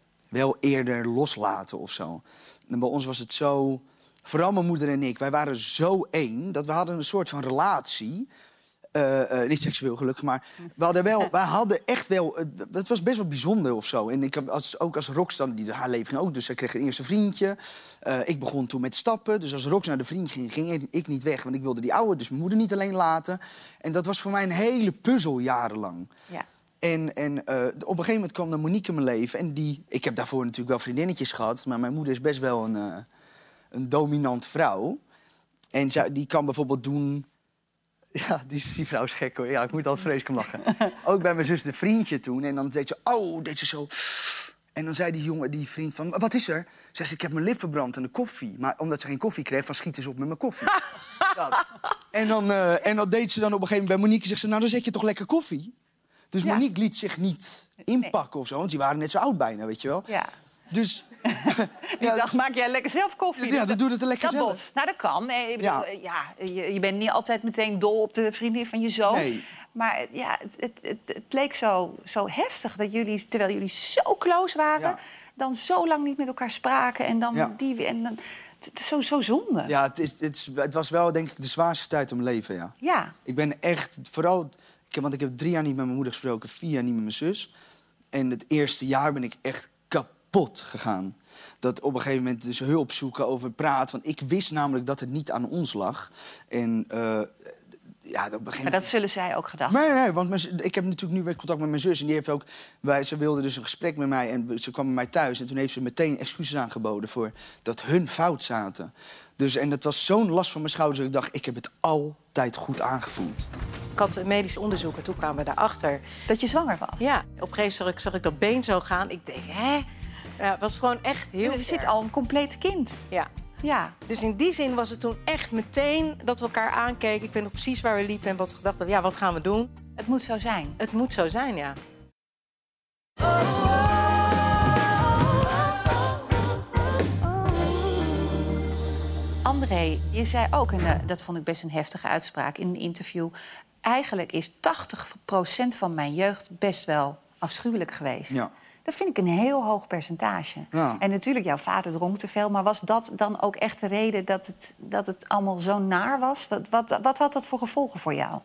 wel eerder loslaten of zo. En bij ons was het zo... Vooral mijn moeder en ik, wij waren zo één... dat we hadden een soort van relatie... Uh, uh, niet seksueel gelukkig, maar we hadden wel, wij hadden echt wel... Uh, het was best wel bijzonder of zo. En ik heb als, ook als Rox dan, die, haar leven ging ook, dus zij kreeg een eerste vriendje. Uh, ik begon toen met stappen, dus als Rox naar de vriend ging, ging ik niet weg. Want ik wilde die oude, dus mijn moeder niet alleen laten. En dat was voor mij een hele puzzel jarenlang. Ja. En, en uh, op een gegeven moment kwam dan Monique in mijn leven. En die, ik heb daarvoor natuurlijk wel vriendinnetjes gehad. Maar mijn moeder is best wel een, uh, een dominante vrouw. En zij, die kan bijvoorbeeld doen... Ja, die, die vrouw is gek, hoor. Ja, ik moet altijd vreselijk om lachen. Ook bij mijn zus de vriendje toen. En dan deed ze, oh, deed ze zo... En dan zei die jongen, die vriend van, wat is er? Ze zei, ik heb mijn lip verbrand aan de koffie. Maar omdat ze geen koffie kreeg, van schieten ze op met mijn koffie. Dat. En, dan, uh, en dan deed ze dan op een gegeven moment bij Monique. Zegt ze, nou, dan zet je toch lekker koffie? Dus ja. Monique liet zich niet inpakken nee. of zo. Want die waren net zo oud bijna, weet je wel. Ja. Dus... ja, dacht, maak jij lekker zelf koffie? Ja, dat doet het er lekker dat zelf. Bos. Nou, dat kan. Nee, ik bedoel, ja. Ja, je, je bent niet altijd meteen dol op de vriendin van je zoon. Nee. Maar ja, het, het, het, het leek zo, zo heftig dat jullie, terwijl jullie zo close waren... Ja. dan zo lang niet met elkaar spraken en dan ja. die... En dan, het is zo, zo zonde. Ja, het, is, het, is, het was wel, denk ik, de zwaarste tijd om mijn leven, ja. Ja. Ik ben echt, vooral... Ik heb, want ik heb drie jaar niet met mijn moeder gesproken, vier jaar niet met mijn zus. En het eerste jaar ben ik echt kapot gegaan. Dat op een gegeven moment dus hulp zoeken over praten. Want ik wist namelijk dat het niet aan ons lag. En uh, ja, dat begint... Maar dat zullen zij ook gedacht Nee, nee, want mijn, ik heb natuurlijk nu weer contact met mijn zus. En die heeft ook... Wij, ze wilde dus een gesprek met mij en ze kwam bij mij thuis. En toen heeft ze meteen excuses aangeboden voor dat hun fout zaten. Dus, en dat was zo'n last van mijn schouders dat ik dacht, ik heb het altijd goed aangevoeld. Ik had medisch onderzoek en toen kwamen we daarachter. Dat je zwanger was? Ja, op een gegeven moment zag ik, zag ik dat been zo gaan. Ik denk, hè? Ja, het was gewoon echt heel Er zit ver. al een compleet kind. Ja. Ja. Dus in die zin was het toen echt meteen dat we elkaar aankeken. Ik weet nog precies waar we liepen en wat we gedacht hebben. Ja, wat gaan we doen? Het moet zo zijn. Het moet zo zijn, ja. André, je zei ook, en uh, dat vond ik best een heftige uitspraak in een interview... eigenlijk is tachtig procent van mijn jeugd best wel afschuwelijk geweest. Ja. Dat vind ik een heel hoog percentage. Ja. En natuurlijk, jouw vader dronk te veel... maar was dat dan ook echt de reden dat het, dat het allemaal zo naar was? Wat, wat, wat had dat voor gevolgen voor jou?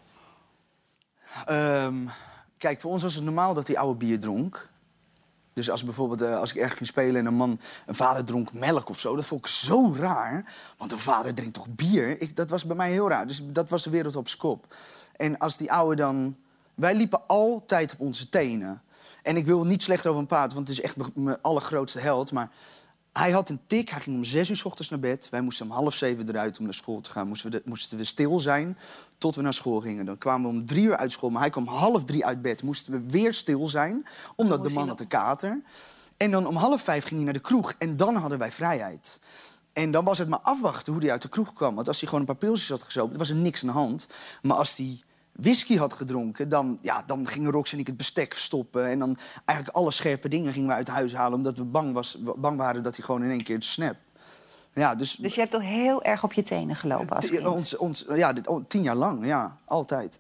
Um, kijk, voor ons was het normaal dat hij oude bier dronk. Dus als, bijvoorbeeld, uh, als ik ergens ging spelen en een man, een vader dronk melk of zo... dat vond ik zo raar. Want een vader drinkt toch bier? Ik, dat was bij mij heel raar. Dus dat was de wereld op z'n kop. En als die oude dan... Wij liepen altijd op onze tenen. En ik wil niet slecht over hem praten, want het is echt mijn allergrootste held. Maar hij had een tik, hij ging om zes uur 's ochtends naar bed. Wij moesten om half zeven eruit om naar school te gaan. Moesten we, de, moesten we stil zijn tot we naar school gingen. Dan kwamen we om drie uur uit school, maar hij kwam half drie uit bed. Moesten we weer stil zijn, omdat de man had een kater. En dan om half vijf ging hij naar de kroeg en dan hadden wij vrijheid. En dan was het maar afwachten hoe hij uit de kroeg kwam. Want als hij gewoon een paar pilsjes had gezopen, was er niks aan de hand. Maar als hij whisky had gedronken, dan, ja, dan gingen Rox en ik het bestek verstoppen. En dan eigenlijk alle scherpe dingen gingen we uit huis halen... omdat we bang, was, bang waren dat hij gewoon in één keer snap. Ja, dus, Dus je hebt toch heel erg op je tenen gelopen als kind? Ons, ons, ja, dit, oh, tien jaar lang, ja, altijd.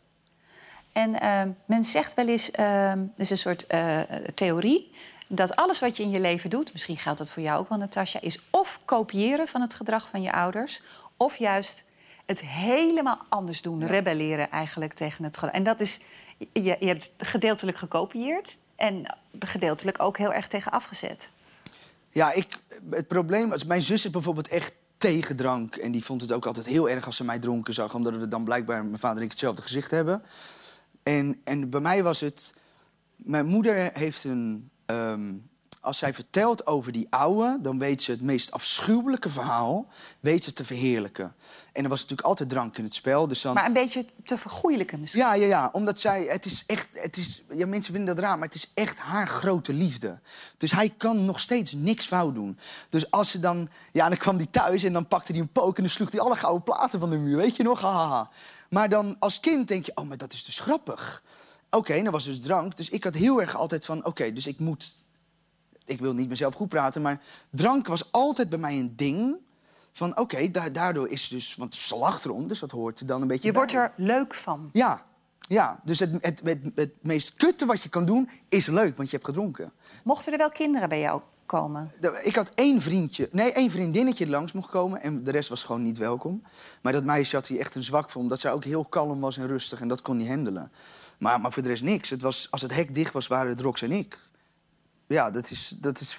En uh, men zegt wel eens, uh, er is een soort uh, theorie... dat alles wat je in je leven doet, misschien geldt dat voor jou ook wel, Natasja... is of kopiëren van het gedrag van je ouders... of juist het helemaal anders doen, ja. Rebelleren eigenlijk tegen het gedrag. En dat is, je, je hebt gedeeltelijk gekopieerd... en gedeeltelijk ook heel erg tegen afgezet. Ja, ik, het probleem was... Mijn zus is bijvoorbeeld echt tegen drank. En die vond het ook altijd heel erg als ze mij dronken zag... omdat we dan blijkbaar, mijn vader en ik, hetzelfde gezicht hebben. En, en bij mij was het... Mijn moeder heeft een... Um, als zij vertelt over die ouwe, dan weet ze het meest afschuwelijke verhaal... weet ze te verheerlijken. En er was natuurlijk altijd drank in het spel. Dus dan... Maar een beetje te vergoeilijken misschien? Ja, ja, ja. Omdat zij... Het is echt... Het is, ja, mensen vinden dat raar, maar het is echt haar grote liefde. Dus hij kan nog steeds niks fout doen. Dus als ze dan... Ja, dan kwam hij thuis en dan pakte hij een pook... en dan sloeg hij alle gouden platen van de muur. Weet je nog? Haha. Maar dan als kind denk je... Oh, maar dat is dus grappig. Oké, okay, dan was dus drank. Dus ik had heel erg altijd van... Oké, okay, dus ik moet... Ik wil niet mezelf goed praten, maar drank was altijd bij mij een ding. Van oké, okay, da daardoor is dus... Want ze lacht erom, dus dat hoort er dan een beetje Je bij. wordt er leuk van. Ja, ja. Dus het, het, het, het meest kutte wat je kan doen, is leuk, want je hebt gedronken. Mochten er wel kinderen bij jou komen? Ik had één vriendje, nee, één vriendinnetje langs mocht komen... en de rest was gewoon niet welkom. Maar dat meisje had hij echt een zwak voor, omdat zij ook heel kalm was en rustig... en dat kon hij handelen. Maar, maar voor de rest niks. Het was, als het hek dicht was, waren het Rox en ik... Ja, dat is... Dat is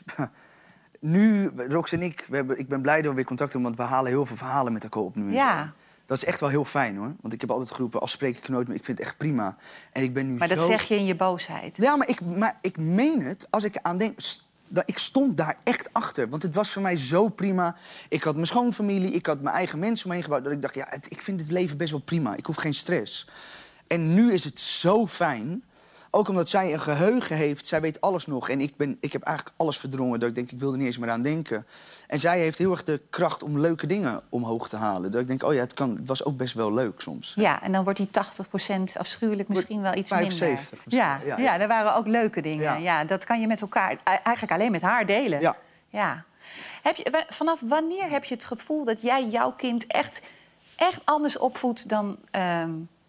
nu, Rox en ik, we hebben, ik ben blij dat we weer contact hebben... want we halen heel veel verhalen met elkaar op nu. Ja. Dat is echt wel heel fijn, hoor. Want ik heb altijd geroepen, afspreek ik nooit meer. Ik vind het echt prima. En ik ben nu maar zo... dat zeg je in je boosheid. Ja, maar ik, maar ik meen het. Als ik aan denk... Ik stond daar echt achter. Want het was voor mij zo prima. Ik had mijn schoonfamilie, ik had mijn eigen mensen meegebouwd... dat ik dacht, ja, het, ik vind het leven best wel prima. Ik hoef geen stress. En nu is het zo fijn... Ook omdat zij een geheugen heeft, zij weet alles nog. En ik, ben, ik heb eigenlijk alles verdrongen, dat ik denk, ik wil er niet eens meer aan denken. En zij heeft heel erg de kracht om leuke dingen omhoog te halen. Dat ik denk, oh ja, het, kan, het was ook best wel leuk soms. Ja, en dan wordt die tachtig procent afschuwelijk misschien wel iets vijfenzeventig minder. Ja, ja, ja, er waren ook leuke dingen. Ja. Ja, dat kan je met elkaar, eigenlijk alleen met haar delen. Ja. Ja. Heb je, vanaf wanneer heb je het gevoel dat jij jouw kind echt, echt anders opvoedt... dan uh,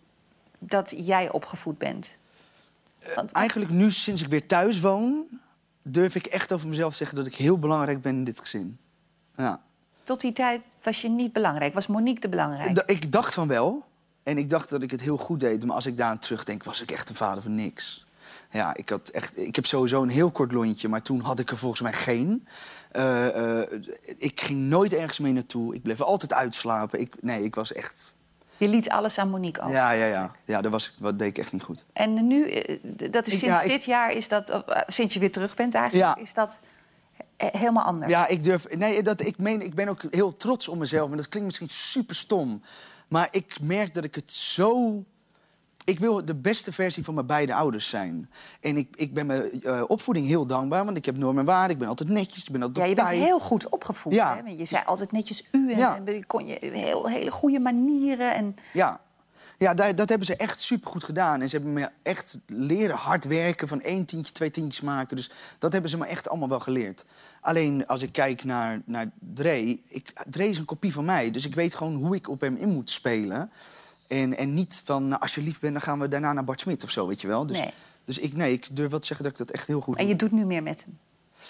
dat jij opgevoed bent? Want... Uh, eigenlijk nu, sinds ik weer thuis woon... durf ik echt over mezelf te zeggen dat ik heel belangrijk ben in dit gezin. Ja. Tot die tijd was je niet belangrijk? Was Monique de belangrijke? Ik dacht van wel. En ik dacht dat ik het heel goed deed. Maar als ik daar aan terugdenk, was ik echt een vader van niks. Ja, ik, had echt, ik heb sowieso een heel kort lontje, maar toen had ik er volgens mij geen. Uh, uh, ik ging nooit ergens mee naartoe. Ik bleef altijd uitslapen. Ik, nee, ik was echt... Je liet alles aan Monique over. Ja, ja, ja. ja dat, was, dat deed ik echt niet goed. En nu, dat is ik, sinds ja, dit ik... jaar, is dat, sinds je weer terug bent eigenlijk, ja. is dat helemaal anders? Ja, ik durf... Nee, dat, ik, meen, ik ben ook heel trots op mezelf. En dat klinkt misschien super stom. Maar ik merk dat ik het zo ik wil de beste versie van mijn beide ouders zijn. En ik, ik ben mijn uh, opvoeding heel dankbaar, want ik heb normen en waarden. Ik ben altijd netjes, ik ben altijd Ja, je op bent tijd. heel goed opgevoed. Ja. Hè? Want je zei altijd netjes u en, Ja. en kon je heel, hele goede manieren. En... Ja, ja daar, dat hebben ze echt supergoed gedaan. En ze hebben me echt leren hard werken, van één tientje, twee tientjes maken. Dus dat hebben ze me echt allemaal wel geleerd. Alleen als ik kijk naar, naar Dre, ik, Dre is een kopie van mij. Dus ik weet gewoon hoe ik op hem in moet spelen. En, en niet van, nou, als je lief bent, dan gaan we daarna naar Bart Smit of zo, weet je wel. Dus, Nee. dus ik, nee, ik durf wel te zeggen dat ik dat echt heel goed En doe. je doet nu meer met hem.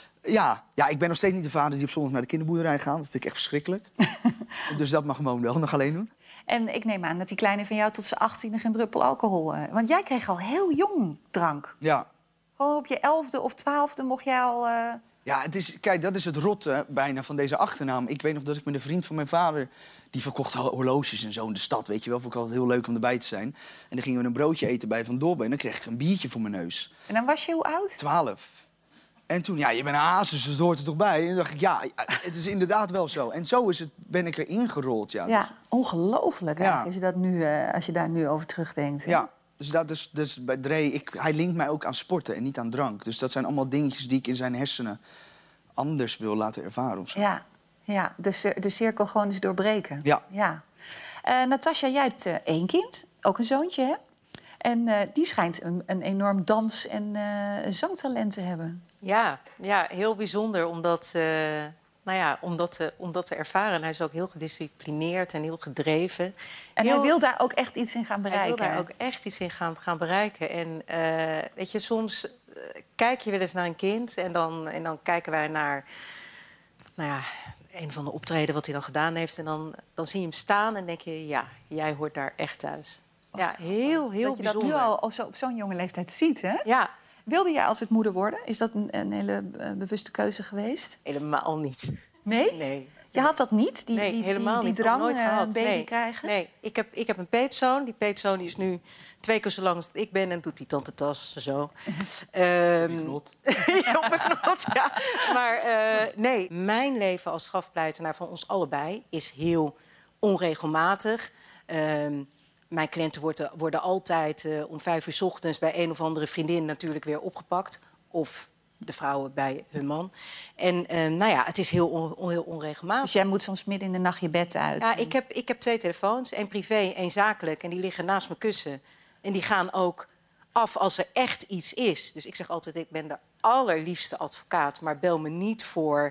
Ja, ja, ik ben nog steeds niet de vader die op zondag naar de kinderboerderij gaat. Dat vind ik echt verschrikkelijk. Dus dat mag gewoon wel nog alleen doen. En ik neem aan dat die kleine van jou tot zijn achttiende geen druppel alcohol... Uh, want jij kreeg al heel jong drank. Ja. Gewoon op je elfde of twaalfde mocht jij al... Uh... Ja, het is, kijk, dat is het rotte bijna van deze achternaam. Ik weet nog dat ik met een vriend van mijn vader... die verkocht horloges en zo in de stad, weet je wel. Vond ik altijd heel leuk om erbij te zijn. En dan gingen we een broodje eten bij Van Dobbe... en dan kreeg ik een biertje voor mijn neus. En dan was je hoe oud? Twaalf. En toen, ja, je bent een haas, dus dat hoort er toch bij? En dan dacht ik, ja, het is inderdaad wel zo. En zo is het, ben ik erin gerold, ja. Ja, ongelooflijk Ja. eigenlijk, als je, dat nu, uh, als je daar nu over terugdenkt. Hè? Ja, dus, dat is, dus bij Dre, ik, hij linkt mij ook aan sporten en niet aan drank. Dus dat zijn allemaal dingetjes die ik in zijn hersenen anders wil laten ervaren. Of zo. Ja, ja de, cir- de cirkel gewoon eens doorbreken. Ja. ja. Uh, Natasja, jij hebt uh, één kind, ook een zoontje, hè? En uh, die schijnt een, een enorm dans- en uh, zangtalent te hebben. Ja, ja, heel bijzonder om dat, uh, nou ja, om dat, te, om dat te ervaren. En hij is ook heel gedisciplineerd en heel gedreven. En heel, hij wil daar ook echt iets in gaan bereiken. Hij wil daar ook echt iets in gaan, gaan bereiken. En uh, weet je, soms uh, kijk je wel eens naar een kind... en dan, en dan kijken wij naar, nou ja, een van de optreden wat hij dan gedaan heeft... en dan, dan zie je hem staan en denk je, ja, jij hoort daar echt thuis. Ja, heel, heel dat je bijzonder. dat nu al zo, op zo'n jonge leeftijd ziet, hè? Ja. Wilde jij altijd moeder worden? Is dat een, een hele uh, bewuste keuze geweest? Helemaal niet. Nee? Nee. Je had dat niet? Die, nee, die, helemaal die, die niet. drang nooit uh, gehad. een baby nee. krijgen? Nee, ik heb, ik heb een peetzoon. Die peetzoon die is nu twee keer zo lang als ik ben... en doet die tante Tas zo. um, Knot. ja, op mijn knot, ja. Maar uh, nee, mijn leven als strafpleitenaar van ons allebei... is heel onregelmatig. Um, Mijn cliënten worden, worden altijd uh, om vijf uur 's ochtends... bij een of andere vriendin natuurlijk weer opgepakt. Of de vrouwen bij hun man. En uh, nou ja, het is heel, on, heel onregelmatig. Dus jij moet soms midden in de nacht je bed uit? Ja, ik heb, ik heb twee telefoons. één privé, één zakelijk. En die liggen naast mijn kussen. En die gaan ook af als er echt iets is. Dus ik zeg altijd, ik ben de allerliefste advocaat. Maar bel me niet voor...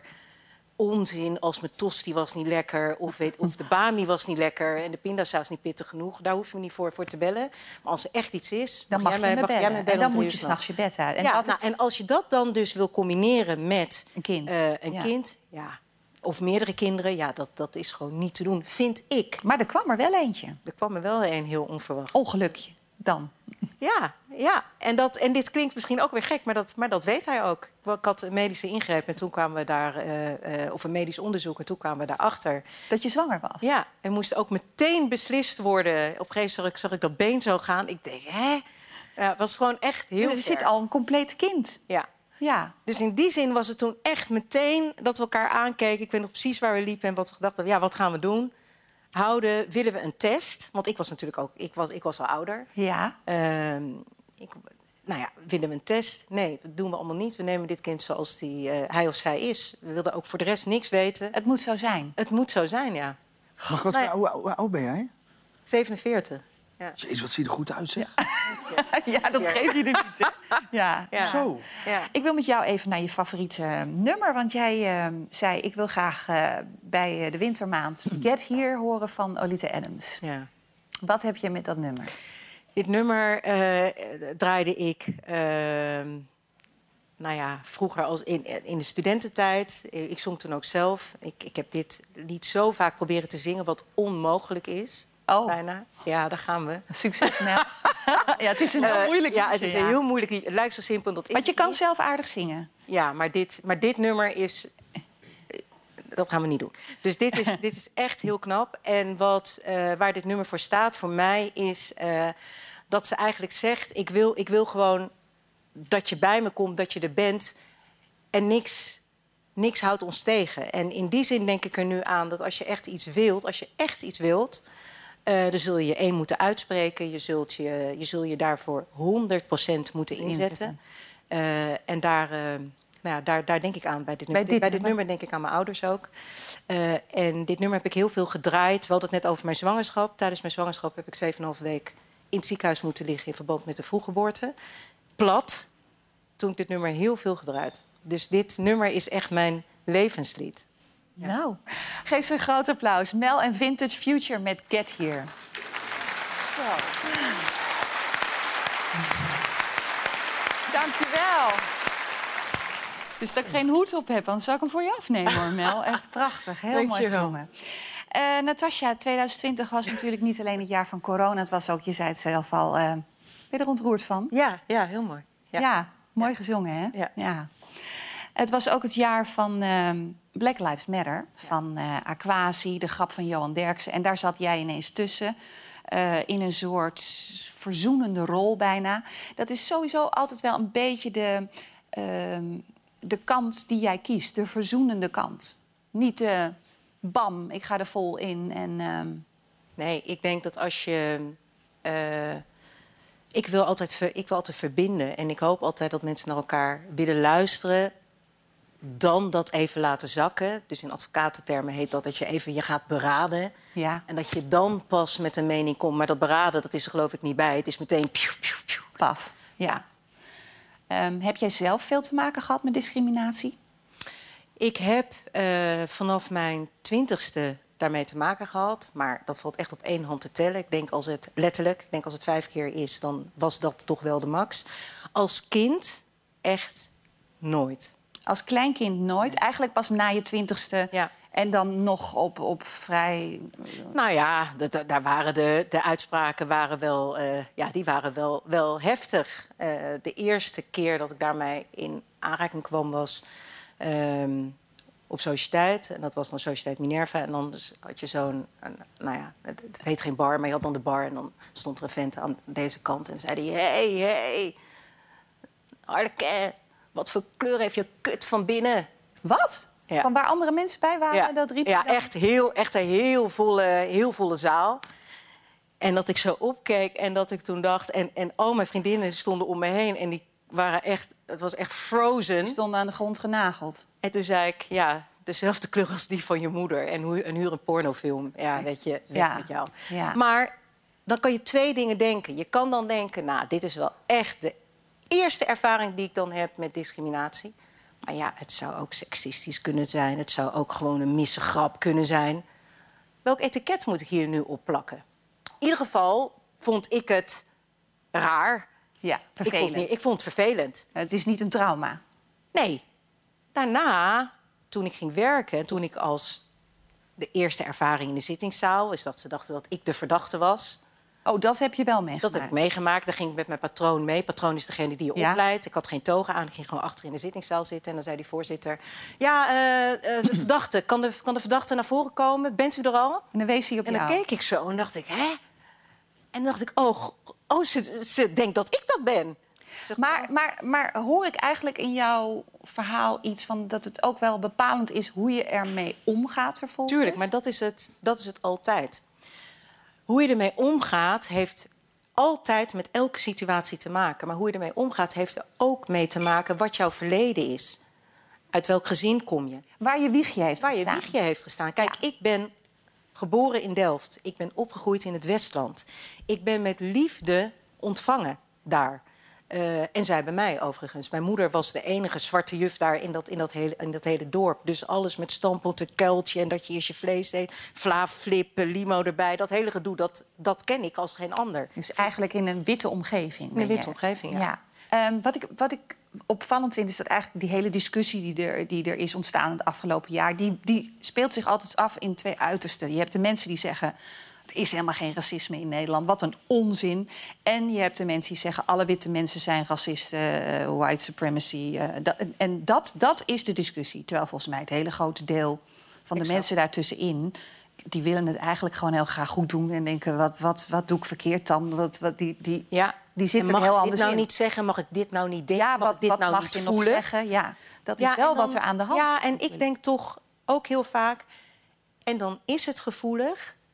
onzin als mijn tosti was niet lekker... of, weet, of de bami was niet lekker en de pindasaus niet pittig genoeg. Daar hoef je me niet voor, voor te bellen. Maar als er echt iets is... Dan mag jij je me mij, bellen. Jij mij bellen en dan om moet drie je uur s'nachts je bed uit. En, ja, altijd... nou, en als je dat dan dus wil combineren met een kind, uh, een ja. kind ja, of meerdere kinderen... ja, dat, dat is gewoon niet te doen, vind ik. Maar er kwam er wel eentje. Er kwam er wel een heel onverwacht. Ongelukje, dan. Ja, ja. En, dat, en dit klinkt misschien ook weer gek, maar dat, maar dat weet hij ook. Ik had een medische ingreep en toen kwamen we daar... Uh, uh, of een medisch onderzoek en toen kwamen we daarachter. Dat je zwanger was? Ja, en moest ook meteen beslist worden. Op een gegeven moment zag ik, zag ik dat been zo gaan. Ik denk, hè? Ja, het was gewoon echt heel Er ver. zit al een compleet kind. Ja. Ja. Dus in die zin was het toen echt meteen dat we elkaar aankeken. Ik weet nog precies waar we liepen en wat we gedacht hebben. Ja, wat gaan we doen? Houden, willen we een test? Want ik was natuurlijk ook, ik was, ik was al ouder. Ja. Uh, ik, nou ja, willen we een test? Nee, dat doen we allemaal niet. We nemen dit kind zoals die, uh, hij of zij is. We wilden ook voor de rest niks weten. Het moet zo zijn. Het moet zo zijn, ja. Maar wat, Nee. hoe, hoe oud ben jij? zevenenveertig. Ja. Jezus, wat zie je er goed uit, zeg. Ja, dat Ja. geef je er niet, hè? Ja. Ja. Zo. Ja. Ik wil met jou even naar je favoriete uh, nummer. Want jij uh, zei, ik wil graag uh, bij uh, de wintermaand Get Here horen van Olita Adams. Ja. Wat heb je met dat nummer? Dit nummer uh, draaide ik... Uh, nou ja, vroeger als in, in de studententijd. Ik zong toen ook zelf. Ik, ik heb dit lied zo vaak proberen te zingen, wat onmogelijk is. Oh. Bijna. Ja, daar gaan we. Succes, Mel. Ja, het is een heel Uh, moeilijk Ja, het liedje, is een ja. heel moeilijk lied. Het lijkt zo simpel, dat is Want je het kan niet. zelf aardig zingen. Ja, maar dit, maar dit nummer is... Dat gaan we niet doen. Dus dit is, dit is echt heel knap. En wat, uh, waar dit nummer voor staat, voor mij, is uh, dat ze eigenlijk zegt... Ik wil, ik wil gewoon dat je bij me komt, dat je er bent. En niks, niks houdt ons tegen. En in die zin denk ik er nu aan dat als je echt iets wilt... als je echt iets wilt, Uh, dan zul je je één moeten uitspreken. Je zult je, je, zul je daarvoor honderd procent moeten inzetten. Uh, en daar, uh, nou ja, daar, daar denk ik aan bij dit nummer. Bij dit, bij dit nummer denk ik aan mijn ouders ook. Uh, en dit nummer heb ik heel veel gedraaid. We hadden het net over mijn zwangerschap. Tijdens mijn zwangerschap heb ik zeven en een half week in het ziekenhuis moeten liggen in verband met de vroeggeboorte. Plat, toen ik dit nummer heel veel gedraaid. Dus dit nummer is echt mijn levenslied. Ja. Nou, geef ze een groot applaus. Mel en Vintage Future met Get Here. Zo. Dankjewel. Dus dat ik geen hoed op heb, anders zou ik hem voor je afnemen hoor, Mel. Echt prachtig, heel Dank mooi gezongen. Uh, Natasja, twintig twintig was natuurlijk niet alleen het jaar van corona. Het was ook, je zei het zelf al, uh, ben je er ontroerd van? Ja, ja, heel mooi. Ja, ja mooi ja. gezongen, hè? Ja. ja. Het was ook het jaar van uh, Black Lives Matter, ja. van uh, Aquasi, de grap van Johan Derksen. En daar zat jij ineens tussen, uh, in een soort verzoenende rol bijna. Dat is sowieso altijd wel een beetje de, uh, de kant die jij kiest, de verzoenende kant. Niet de bam, ik ga er vol in. En, uh... Nee, ik denk dat als je... Uh... Ik wil, altijd ver, ik wil altijd verbinden en ik hoop altijd dat mensen naar elkaar willen luisteren. Dan dat even laten zakken. Dus in advocatentermen heet dat dat je even je gaat beraden. Ja. En dat je dan pas met een mening komt. Maar dat beraden, dat is er geloof ik niet bij. Het is meteen... Piu, piu, piu. Paf, ja. Um, heb jij zelf veel te maken gehad met discriminatie? Ik heb uh, vanaf mijn twintigste daarmee te maken gehad. Maar dat valt echt op één hand te tellen. Ik denk als het letterlijk, ik denk als het vijf keer is, dan was dat toch wel de max. Als kind echt nooit. Als kleinkind nooit? Eigenlijk pas na je twintigste ja. En dan nog op, op vrij... Nou ja, dat, daar waren de, de uitspraken waren wel, uh, ja, die waren wel, wel heftig. Uh, de eerste keer dat ik daarmee in aanraking kwam was... Um, op sociëteit. En dat was dan Sociëteit Minerva. En dan dus had je zo'n... Nou ja, het, het heet geen bar, maar je had dan de bar. En dan stond er een vent aan deze kant. En zei hij... Hey, hey, Harleke, wat voor kleur heeft je kut van binnen? Wat? Ja. Van waar andere mensen bij waren? Ja, dat riep ja dan... echt, heel, echt een heel volle, heel volle zaal. En dat ik zo opkeek en dat ik toen dacht... En, en al mijn vriendinnen stonden om me heen. En die waren echt... Het was echt frozen. Die stonden aan de grond genageld. En toen zei ik, ja, dezelfde kleur als die van je moeder. En hoe een huur een pornofilm. Ja, weet je, weg ja. met jou. Ja. Maar dan kan je twee dingen denken. Je kan dan denken, nou, dit is wel echt de eerste ervaring die ik dan heb met discriminatie. Maar ja, het zou ook seksistisch kunnen zijn. Het zou ook gewoon een missengrap kunnen zijn. Welk etiket moet ik hier nu op plakken? In ieder geval vond ik het raar. Ja, vervelend. Ik vond, ik vond het vervelend. Het is niet een trauma. Nee. Daarna, toen ik ging werken, toen ik als de eerste ervaring in de zittingszaal... is dat ze dachten dat ik de verdachte was. Oh, dat heb je wel meegemaakt? Dat heb ik meegemaakt. Daar ging ik met mijn patroon mee. Patroon is degene die je ja. opleidt. Ik had geen toga aan. Ik ging gewoon achter in de zittingszaal zitten. En dan zei die voorzitter... Ja, uh, uh, de verdachte. Kan de, kan de verdachte naar voren komen? Bent u er al? En dan wees hij op en jou. En dan keek ik zo en dacht ik... Hè? En dan dacht ik, oh, oh ze, ze denkt dat ik dat ben. Zeg, maar, maar, maar hoor ik eigenlijk in jouw verhaal iets van dat het ook wel bepalend is hoe je ermee omgaat vervolgens? Tuurlijk, maar dat is het, dat is het altijd. Hoe je ermee omgaat heeft altijd met elke situatie te maken. Maar hoe je ermee omgaat heeft er ook mee te maken wat jouw verleden is. Uit welk gezin kom je? Waar je wiegje heeft Waar gestaan. Waar je wiegje heeft gestaan. Kijk, ja. ik ben geboren in Delft. Ik ben opgegroeid in het Westland. Ik ben met liefde ontvangen daar. Uh, en zij bij mij overigens. Mijn moeder was de enige zwarte juf daar in dat, in dat, hele, in dat hele dorp. Dus alles met stampotten, kuiltje en dat je eerst je vlees eet. Vlaaflippen, limo erbij. Dat hele gedoe, dat, dat ken ik als geen ander. Dus eigenlijk in een witte omgeving. In een witte omgeving, ja. ja. Um, wat, ik, wat ik opvallend vind is dat eigenlijk die hele discussie die er, die er is ontstaan het afgelopen jaar... Die, die speelt zich altijd af in twee uitersten. Je hebt de mensen die zeggen... Er is helemaal geen racisme in Nederland. Wat een onzin. En je hebt de mensen die zeggen... alle witte mensen zijn racisten, uh, white supremacy. Uh, dat, en dat, dat is de discussie. Terwijl volgens mij het hele grote deel van de exact. mensen daartussenin... die willen het eigenlijk gewoon heel graag goed doen... en denken, wat, wat, wat doe ik verkeerd dan? Wat, wat, die, die, ja. die zitten mag er heel ik anders dit nou in. niet zeggen? Mag ik dit nou niet denken? Ja, mag wat, ik dit wat nou mag niet je voelen? nog zeggen? Ja, dat is ja, wel dan, wat er aan de hand is. Ja, en ik denk toch ook heel vaak... en dan is het gevoelig...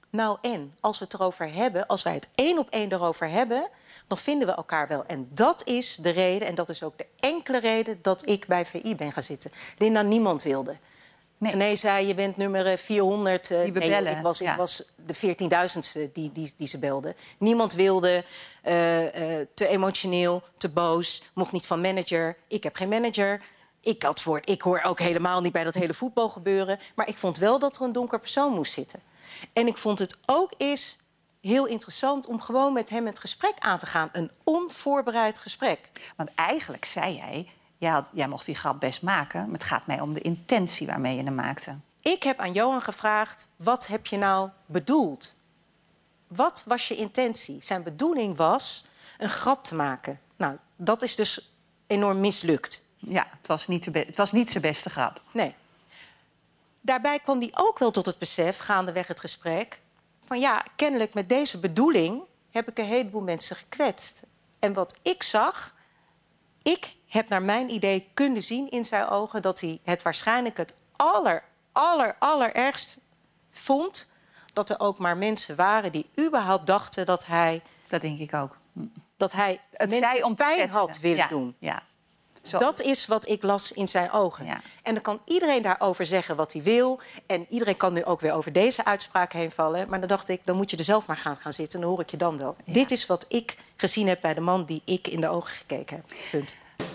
Nou en, als we het erover hebben, als wij het één op één erover hebben, dan vinden we elkaar wel. En dat is de reden, en dat is ook de enkele reden, dat ik bij V I ben gaan zitten. Linda, niemand wilde. Nee, nee zei, je bent nummer vierhonderd. Uh, die we nee, bellen, ik was, ja. ik was de veertienduizendste die, die, die ze belde. Niemand wilde, uh, uh, te emotioneel, te boos, mocht niet van manager. Ik heb geen manager. Ik, had voor, ik hoor ook helemaal niet bij dat hele voetbalgebeuren. Maar ik vond wel dat er een donker persoon moest zitten. En ik vond het ook eens heel interessant om gewoon met hem het gesprek aan te gaan. Een onvoorbereid gesprek. Want eigenlijk zei jij, jij, had, jij mocht die grap best maken, maar het gaat mij om de intentie waarmee je hem maakte. Ik heb aan Johan gevraagd, wat heb je nou bedoeld? Wat was je intentie? Zijn bedoeling was een grap te maken. Nou, dat is dus enorm mislukt. Ja, het was niet, de be- het was niet zijn beste grap. Nee. Daarbij kwam hij ook wel tot het besef, gaandeweg het gesprek, van ja, kennelijk met deze bedoeling heb ik een heleboel mensen gekwetst. En wat ik zag, ik heb naar mijn idee kunnen zien in zijn ogen dat hij het waarschijnlijk het aller, aller, allerergst vond dat er ook maar mensen waren die überhaupt dachten dat hij, Dat denk ik ook. dat hij Het mensen zij om te pijn kwetsen. had willen ja, doen. Ja. Zo. Dat is wat ik las in zijn ogen. Ja. En dan kan iedereen daarover zeggen wat hij wil. En iedereen kan nu ook weer over deze uitspraak heen vallen. Maar dan dacht ik, dan moet je er zelf maar gaan, gaan zitten. Dan hoor ik je dan wel. Ja. Dit is wat ik gezien heb bij de man die ik in de ogen gekeken heb. Punt.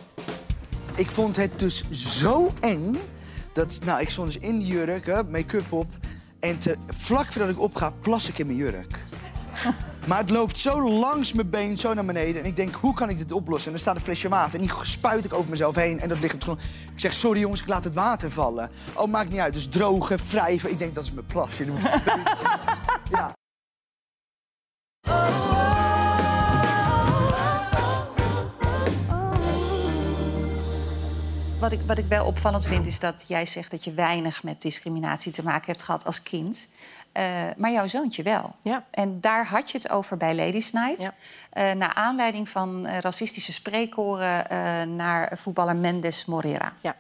Ik vond het dus zo eng. Dat, nou, ik stond dus in de jurk, hè, make-up op. En te, vlak voordat ik opga, plas ik in mijn jurk. Maar het loopt zo langs mijn been, zo naar beneden. En ik denk, hoe kan ik dit oplossen? En er staat een flesje water. En die spuit ik over mezelf heen. En dat ligt op de grond. Ik zeg, sorry jongens, ik laat het water vallen. Oh, maakt niet uit. Dus drogen, wrijven. Ik denk, dat is mijn plasje. Ja. Wat ik, wat ik wel opvallend vind, is dat jij zegt dat je weinig met discriminatie te maken hebt gehad als kind. Uh, maar jouw zoontje wel. Ja. En daar had je het over bij Ladies Night. Ja. Uh, naar aanleiding van uh, racistische spreekkoren uh, naar voetballer Mendes Moreira. Ja.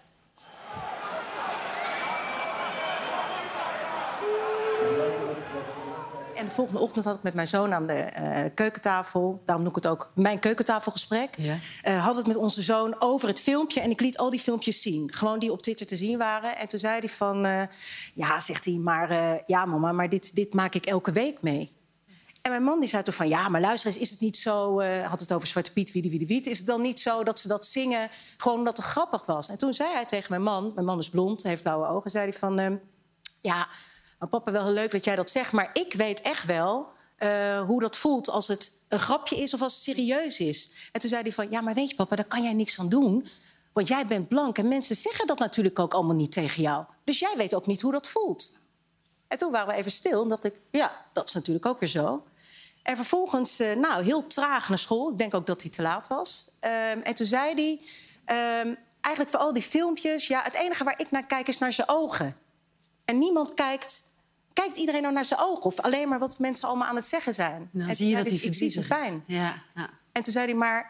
En de volgende ochtend had ik met mijn zoon aan de uh, keukentafel... daarom noem ik het ook mijn keukentafelgesprek... Ja. Uh, had het met onze zoon over het filmpje... en ik liet al die filmpjes zien, gewoon die op Twitter te zien waren. En toen zei hij van... Uh, ja, zegt hij, maar uh, ja mama, maar dit, dit maak ik elke week mee. En mijn man die zei toen van... ja, maar luister eens, is het niet zo... Uh, had het over Zwarte Piet, wie die, wie die, wie. Is het dan niet zo dat ze dat zingen gewoon omdat het grappig was? En toen zei hij tegen mijn man... mijn man is blond, heeft blauwe ogen... zei hij van... Uh, ja... Maar papa, wel heel leuk dat jij dat zegt, maar ik weet echt wel uh, hoe dat voelt als het een grapje is of als het serieus is. En toen zei hij van, ja, maar weet je papa, daar kan jij niks aan doen. Want jij bent blank en mensen zeggen dat natuurlijk ook allemaal niet tegen jou. Dus jij weet ook niet hoe dat voelt. En toen waren we even stil en dacht ik, ja, dat is natuurlijk ook weer zo. En vervolgens, uh, nou, heel traag naar school. Ik denk ook dat hij te laat was. Um, en toen zei hij, um, eigenlijk voor al die filmpjes... ja, het enige waar ik naar kijk is naar zijn ogen. En niemand kijkt... Kijkt iedereen nou naar zijn ogen? Of alleen maar wat mensen allemaal aan het zeggen zijn? Nou, en zie je dat hij ik zie zijn pijn. Ja, ja. En toen zei hij, maar...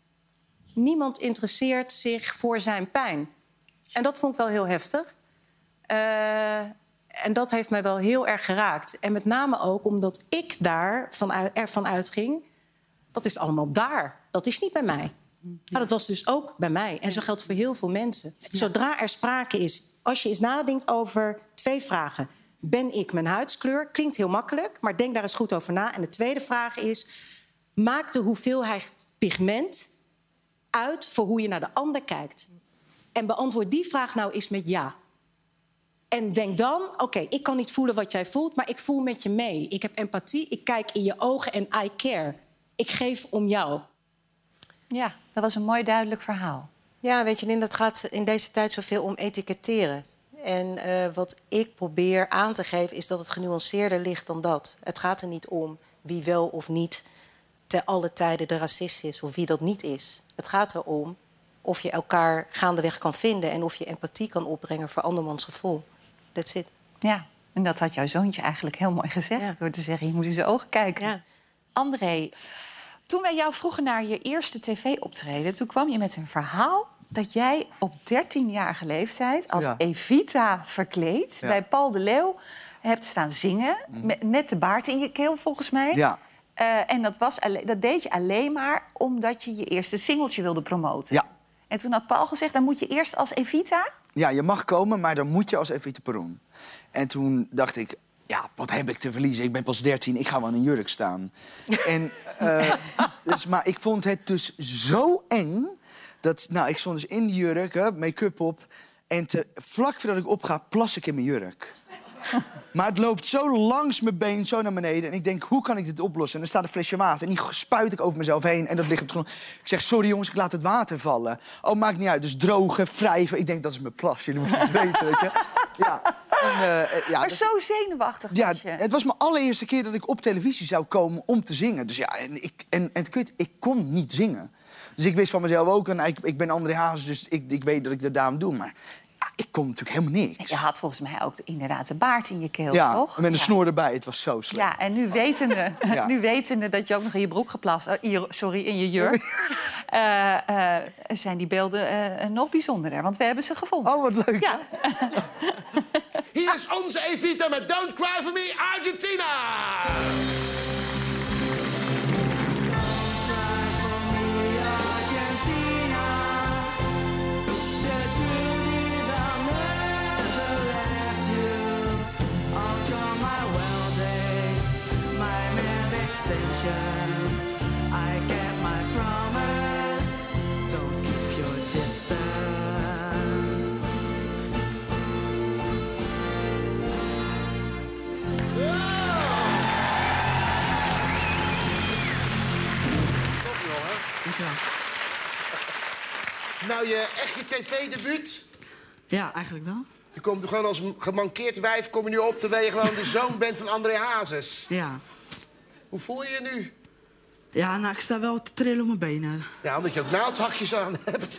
niemand interesseert zich voor zijn pijn. En dat vond ik wel heel heftig. Uh, en dat heeft mij wel heel erg geraakt. En met name ook omdat ik daar van, ervan uitging... dat is allemaal daar. Dat is niet bij mij. Ja. Maar dat was dus ook bij mij. En zo geldt voor heel veel mensen. Ja. Zodra er sprake is... als je eens nadenkt over twee vragen... ben ik mijn huidskleur? Klinkt heel makkelijk, maar denk daar eens goed over na. En de tweede vraag is... maakt de hoeveelheid pigment uit voor hoe je naar de ander kijkt? En beantwoord die vraag nou eens met ja. En denk dan, oké, okay, ik kan niet voelen wat jij voelt... maar ik voel met je mee. Ik heb empathie, ik kijk in je ogen en I care. Ik geef om jou. Ja, dat was een mooi duidelijk verhaal. Ja, weet je, Linda, het gaat in deze tijd zoveel om etiketteren. En uh, wat ik probeer aan te geven is dat het genuanceerder ligt dan dat. Het gaat er niet om wie wel of niet te alle tijden de racist is... of wie dat niet is. Het gaat erom of je elkaar gaandeweg kan vinden... en of je empathie kan opbrengen voor andermans gevoel. That's it. Ja, en dat had jouw zoontje eigenlijk heel mooi gezegd... Ja. door te zeggen, je moet in zijn ogen kijken. Ja. André, toen wij jou vroegen naar je eerste tv-optreden... toen kwam je met een verhaal... dat jij op dertienjarige leeftijd als ja. Evita verkleed... Ja. bij Paul de Leeuw hebt staan zingen. Mm. Met, met de baard in je keel, volgens mij. Ja. Uh, en dat, was alle, dat deed je alleen maar omdat je je eerste singeltje wilde promoten. Ja. En toen had Paul gezegd, dan moet je eerst als Evita... Ja, je mag komen, maar dan moet je als Evita Peron. En toen dacht ik, ja, wat heb ik te verliezen? Ik ben pas dertien, ik ga wel in een jurk staan. en, uh, dus, maar ik vond het dus zo eng... Dat, nou, ik stond dus in die jurk, make-up op... en te, vlak voordat ik opga, plas ik in mijn jurk. Maar het loopt zo langs mijn been, zo naar beneden. En ik denk, hoe kan ik dit oplossen? En er staat een flesje water en die spuit ik over mezelf heen. En dat ligt op de grond. Ik zeg, sorry jongens, ik laat het water vallen. Oh, maakt niet uit. Dus drogen, wrijven. Ik denk, dat is mijn plas. Jullie moeten het weten, weet je. Ja. En, uh, ja, maar dat, zo zenuwachtig ja, was je. Het was mijn allereerste keer dat ik op televisie zou komen om te zingen. Dus ja, en ik, en, en ik, ik kon niet zingen. Dus ik wist van mezelf ook, en ik, ik ben André Hazes, dus ik, ik weet dat ik dat daarom doe. Maar ja, ik kon natuurlijk helemaal niks. Je had volgens mij ook inderdaad de baard in je keel, ja, toch? met een ja. snor erbij. Het was zo slecht. Ja, en nu wetende, ja. nu wetende dat je ook nog in je broek geplast... Uh, sorry, in je jurk... uh, uh, zijn die beelden uh, nog bijzonderder, want we hebben ze gevonden. Oh, wat leuk. Ja. Hier is onze Evita met Don't Cry For Me, Argentina! Is nou je echt je tv-debuut? Ja, eigenlijk wel. Je komt er gewoon als een gemankeerd wijf, kom je nu op terwijl je gewoon de zoon bent van André Hazes. Ja. Hoe voel je je nu? Ja, nou, ik sta wel te trillen op mijn benen. Ja, omdat je ook naaldhakjes aan hebt.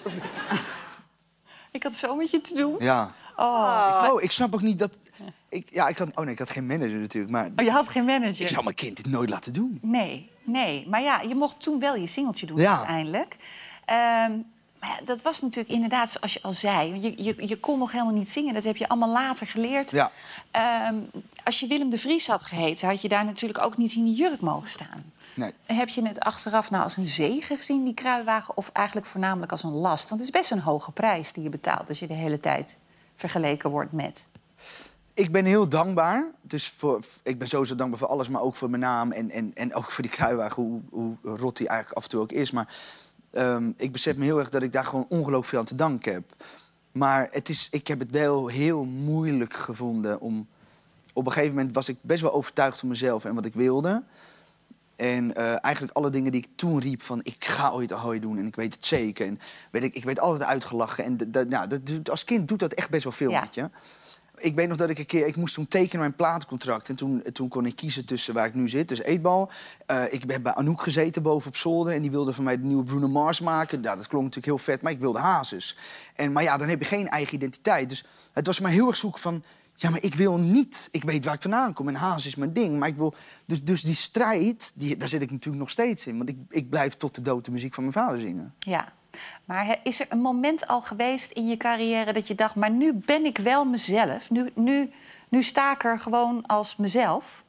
Ik had zo met je te doen. Ja. Oh, ik, oh, ik snap ook niet dat... Ik, ja, ik had, oh nee, ik had geen manager natuurlijk, maar... Oh, je had geen manager? Ik zou mijn kind dit nooit laten doen. Nee, nee. Maar ja, je mocht toen wel je singeltje doen ja. uiteindelijk. Um, maar ja, dat was natuurlijk inderdaad, zoals je al zei... Je, je, je kon nog helemaal niet zingen. Dat heb je allemaal later geleerd. Ja. Um, als je Willem de Vries had geheten... had je daar natuurlijk ook niet in die jurk mogen staan. Nee. Heb je het achteraf nou als een zegen gezien, die kruiwagen... of eigenlijk voornamelijk als een last? Want het is best een hoge prijs die je betaalt... als je de hele tijd vergeleken wordt met... Ik ben heel dankbaar. Dus voor, ik ben sowieso dankbaar voor alles, maar ook voor mijn naam... en, en, en ook voor die kruiwagen, hoe, hoe rot die eigenlijk af en toe ook is. Maar um, ik besef me heel erg dat ik daar gewoon ongelooflijk veel aan te danken heb. Maar het is, ik heb het wel heel moeilijk gevonden om... Op een gegeven moment was ik best wel overtuigd van mezelf en wat ik wilde... En uh, eigenlijk alle dingen die ik toen riep van... ik ga ooit Ahoy doen en ik weet het zeker. En weet ik, ik werd altijd uitgelachen. En d- d- nou, dat, als kind doet dat echt best wel veel ja. met je. Ik weet nog dat ik een keer... Ik moest toen tekenen mijn platencontract. En toen, toen kon ik kiezen tussen waar ik nu zit, dus Eetbal. Uh, ik heb bij Anouk gezeten boven op zolder. En die wilde van mij de nieuwe Bruno Mars maken. Nou, dat klonk natuurlijk heel vet, maar ik wilde Hazes. En, maar ja, dan heb je geen eigen identiteit. Dus het was maar heel erg zoeken van... Ja, maar ik wil niet. Ik weet waar ik vandaan kom en Hazes is mijn ding. Maar ik wil... Dus, dus die strijd, die, daar zit ik natuurlijk nog steeds in. Want ik, ik blijf tot de dood de muziek van mijn vader zingen. Ja, maar is er een moment al geweest in je carrière dat je dacht... maar nu ben ik wel mezelf. Nu, nu, nu sta ik er gewoon als mezelf.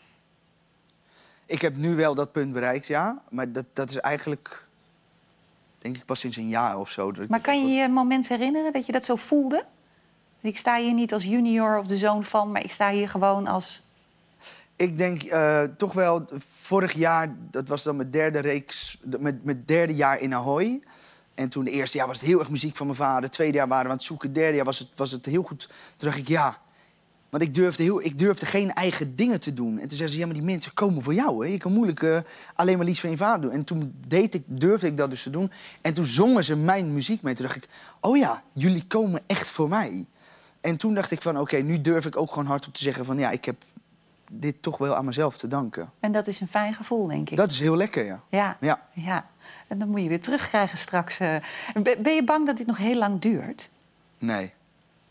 Ik heb nu wel dat punt bereikt, ja. Maar dat, dat is eigenlijk, denk ik, pas sinds een jaar of zo. Dat maar ik kan je je een moment herinneren dat je dat zo voelde? Ik sta hier niet als junior of de zoon van, maar ik sta hier gewoon als... Ik denk uh, toch wel, vorig jaar, dat was dan mijn derde reeks... mijn, mijn derde jaar in Ahoy. En toen, het eerste jaar was het heel erg muziek van mijn vader. Het tweede jaar waren we aan het zoeken. Het derde jaar was het, was het heel goed. Toen dacht ik, ja... Want ik durfde, heel, ik durfde geen eigen dingen te doen. En toen zei ze, ja, maar die mensen komen voor jou. Hè? Je kan moeilijk uh, alleen maar liefst van je vader doen. En toen deed ik, durfde ik dat dus te doen. En toen zongen ze mijn muziek mee. Toen dacht ik, oh ja, jullie komen echt voor mij. En toen dacht ik van, oké, okay, nu durf ik ook gewoon hardop te zeggen van... ja, ik heb dit toch wel aan mezelf te danken. En dat is een fijn gevoel, denk ik. Dat is heel lekker, ja. Ja, ja. ja. En dan moet je weer terugkrijgen straks. Uh, ben je bang dat dit nog heel lang duurt? Nee.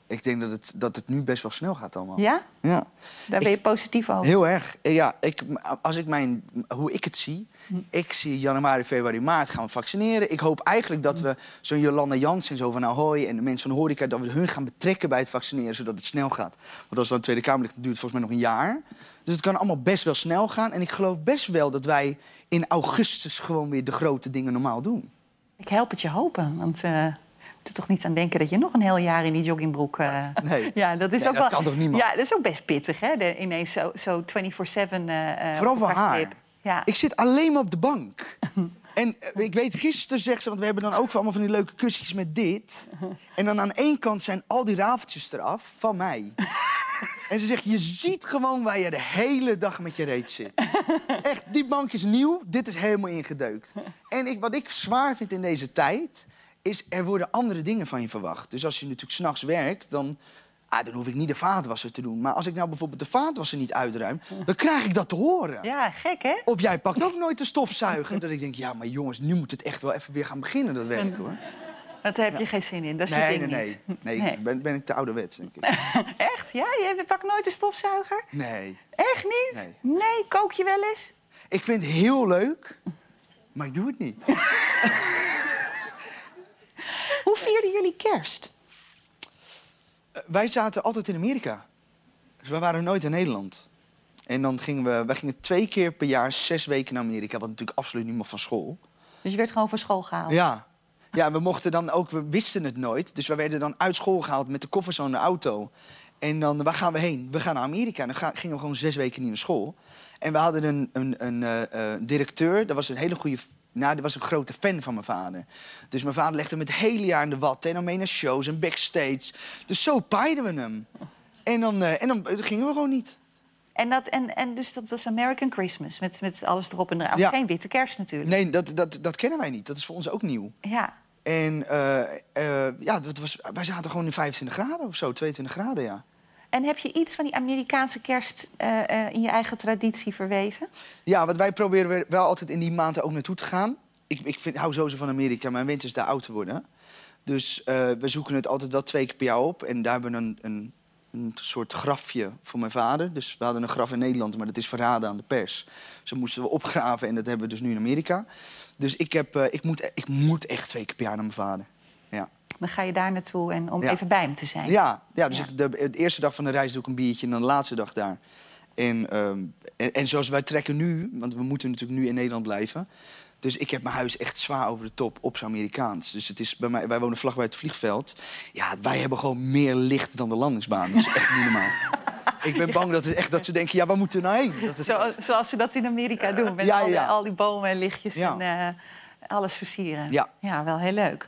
Ik denk dat het, dat het nu best wel snel gaat allemaal. Ja? Ja. Daar ben je positief over? Heel erg. Ja, ik, als ik mijn, hoe ik het zie... Hm. Ik zie januari, februari, maart gaan we vaccineren. Ik hoop eigenlijk dat we zo'n Jolanda Jans en zo van Ahoy... en de mensen van de horeca, dat we hun gaan betrekken bij het vaccineren... zodat het snel gaat. Want als het dan de Tweede Kamer ligt, dan duurt het volgens mij nog een jaar. Dus het kan allemaal best wel snel gaan. En ik geloof best wel dat wij in augustus gewoon weer de grote dingen normaal doen. Ik help het je hopen, want... Uh... Je moet er toch niet aan denken dat je nog een heel jaar in die joggingbroek... Uh... Nee, ja, dat is nee, ook dat wel... kan toch niemand? Ja, dat is ook best pittig, hè? De, ineens zo, zo vierentwintig zeven... Uh, Vooral van haar. Ja. Ik zit alleen maar op de bank. En uh, ik weet, gisteren zegt ze... want we hebben dan ook allemaal van die leuke kussens met dit. En dan aan één kant zijn al die rafeltjes eraf van mij. En ze zegt, je ziet gewoon waar je de hele dag met je reet zit. Echt, die bank is nieuw, dit is helemaal ingedeukt. En ik, wat ik zwaar vind in deze tijd... is er worden andere dingen van je verwacht. Dus als je natuurlijk 's nachts werkt, dan, ah, dan hoef ik niet de vaatwasser te doen. Maar als ik nou bijvoorbeeld de vaatwasser niet uitruim... dan krijg ik dat te horen. Ja, gek, hè? Of jij pakt ook nooit de stofzuiger. Dat ik denk, ja, maar jongens, nu moet het echt wel even weer gaan beginnen, dat werk, hoor. Daar heb je ja. geen zin in, dat is nee, je ding nee, niet. nee, nee. Nee. Ben, ben ik te ouderwets, denk ik. Echt? Ja? Je pakt nooit de stofzuiger? Nee. Echt niet? Nee. Nee, kook je wel eens? Ik vind het heel leuk, maar ik doe het niet. Hoe vierden jullie kerst? Uh, wij zaten altijd in Amerika. Dus wij waren nooit in Nederland. En dan gingen we, wij gingen twee keer per jaar zes weken naar Amerika... wat natuurlijk absoluut niet mocht van school. Dus je werd gewoon van school gehaald? Ja. Ja, we mochten dan ook, we wisten het nooit. Dus we werden dan uit school gehaald met de koffers aan de auto. En dan, waar gaan we heen? We gaan naar Amerika. En dan ga, gingen we gewoon zes weken niet naar school. En we hadden een, een, een uh, uh, directeur, dat was een hele goede... Nou, die was een grote fan van mijn vader. Dus mijn vader legde hem het hele jaar in de watten. En dan mee naar shows en backstage. Dus zo paaiden we hem. En dan, uh, en dan gingen we gewoon niet. En, dat, en, en dus dat was American Christmas, met, met alles erop en eraan. Ja. Geen witte kerst natuurlijk. Nee, dat, dat, dat kennen wij niet. Dat is voor ons ook nieuw. Ja. En uh, uh, ja, dat was, wij zaten gewoon in vijfentwintig graden of zo, tweeëntwintig graden, ja. En heb je iets van die Amerikaanse kerst uh, uh, in je eigen traditie verweven? Ja, want wij proberen wel altijd in die maanden ook naartoe te gaan. Ik, ik vind, hou sowieso van Amerika, mijn wens is daar oud te worden. Dus uh, we zoeken het altijd wel twee keer per jaar op. En daar hebben we een, een, een soort grafje voor mijn vader. Dus we hadden een graf in Nederland, maar dat is verraden aan de pers. Dus dat moesten we opgraven en dat hebben we dus nu in Amerika. Dus ik, heb, uh, ik, moet, ik moet echt twee keer per jaar naar mijn vader. Ja. Dan ga je daar naartoe en om ja. even bij hem te zijn. Ja, ja dus ja. Ik, de, de eerste dag van de reis doe ik een biertje en dan de laatste dag daar. En, um, en, en zoals wij trekken nu, want we moeten natuurlijk nu in Nederland blijven. Dus ik heb mijn huis echt zwaar over de top op zijn Amerikaans. Dus het is bij mij, wij wonen vlakbij het vliegveld. Ja, wij hebben gewoon meer licht dan de landingsbaan. Dat is echt niet normaal. Ik ben bang dat, het echt, dat ze denken, ja, waar moeten we nou heen? Dat is zoals, zoals ze dat in Amerika doen, met ja, al, die, ja. al die bomen en lichtjes Ja. en uh, alles versieren. Ja. Ja, wel heel leuk.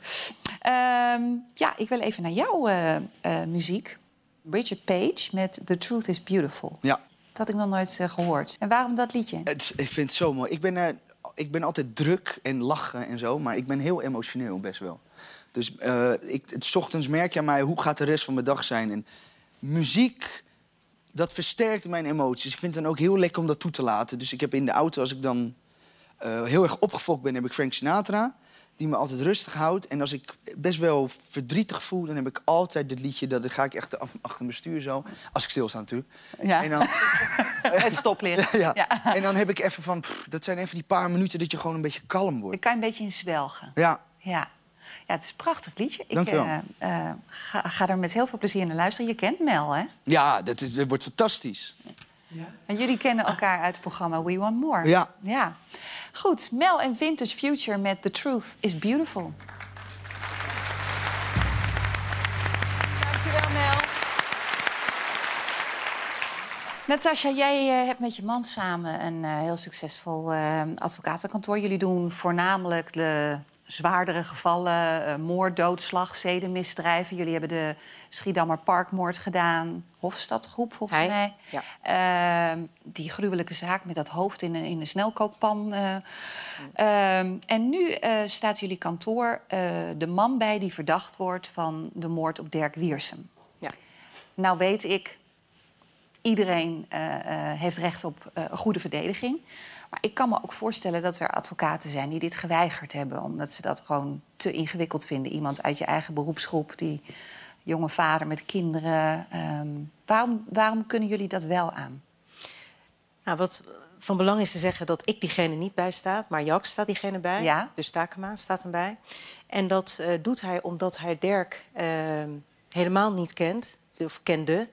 Um, ja, ik wil even naar jouw uh, uh, muziek. Bridget Page met The Truth is Beautiful. Ja. Dat had ik nog nooit uh, gehoord. En waarom dat liedje? Het, ik vind het zo mooi. Ik ben, uh, ik ben altijd druk en lachen en zo, maar ik ben heel emotioneel best wel. Dus uh, ik, het 's ochtends merk je aan mij, hoe gaat de rest van mijn dag zijn? En muziek, dat versterkt mijn emoties. Ik vind het dan ook heel lekker om dat toe te laten. Dus ik heb in de auto, als ik dan uh, heel erg opgefokt ben, heb ik Frank Sinatra, die me altijd rustig houdt. En als ik best wel verdrietig voel, dan heb ik altijd dit liedje, dat dan ga ik echt af, achter mijn stuur zo. Als ik stil sta natuurlijk. Ja. En dan, Het stoplicht. ja. Ja. En dan heb ik even van, pff, dat zijn even die paar minuten dat je gewoon een beetje kalm Ik wordt. kan een beetje in zwelgen. Ja. Ja. Ja, het is een prachtig liedje. Ik Dank je wel. uh, uh, ga, ga er met heel veel plezier naar luisteren. Je kent Mel, hè? Ja, dat, is, dat wordt fantastisch. Ja. En jullie kennen elkaar uit het programma We Want More. Ja. Ja. Goed, Mel en Vintage Future met The Truth is Beautiful. Dankjewel, Mel. Natasja, jij uh, hebt met je man samen een uh, heel succesvol uh, advocatenkantoor. Jullie doen voornamelijk de zwaardere gevallen, uh, moord, doodslag, zedenmisdrijven. Jullie hebben de Schiedammer Parkmoord gedaan, Hofstadgroep volgens Hij, mij. ja. Uh, die gruwelijke zaak met dat hoofd in een, in een snelkookpan. Uh, uh, en nu uh, staat jullie kantoor uh, de man bij die verdacht wordt van de moord op Dirk Wiersum. Ja. Nou weet ik, iedereen uh, uh, heeft recht op uh, een goede verdediging. Maar ik kan me ook voorstellen dat er advocaten zijn die dit geweigerd hebben, omdat ze dat gewoon te ingewikkeld vinden. Iemand uit je eigen beroepsgroep die jonge vader met kinderen. Um, waarom, waarom kunnen jullie dat wel aan? Nou, wat van belang is te zeggen dat ik diegene niet bijsta, maar Jack staat diegene bij. Ja. Dus Takema staat hem bij. En dat uh, doet hij omdat hij Dirk uh, helemaal niet kent, of kende. Uh,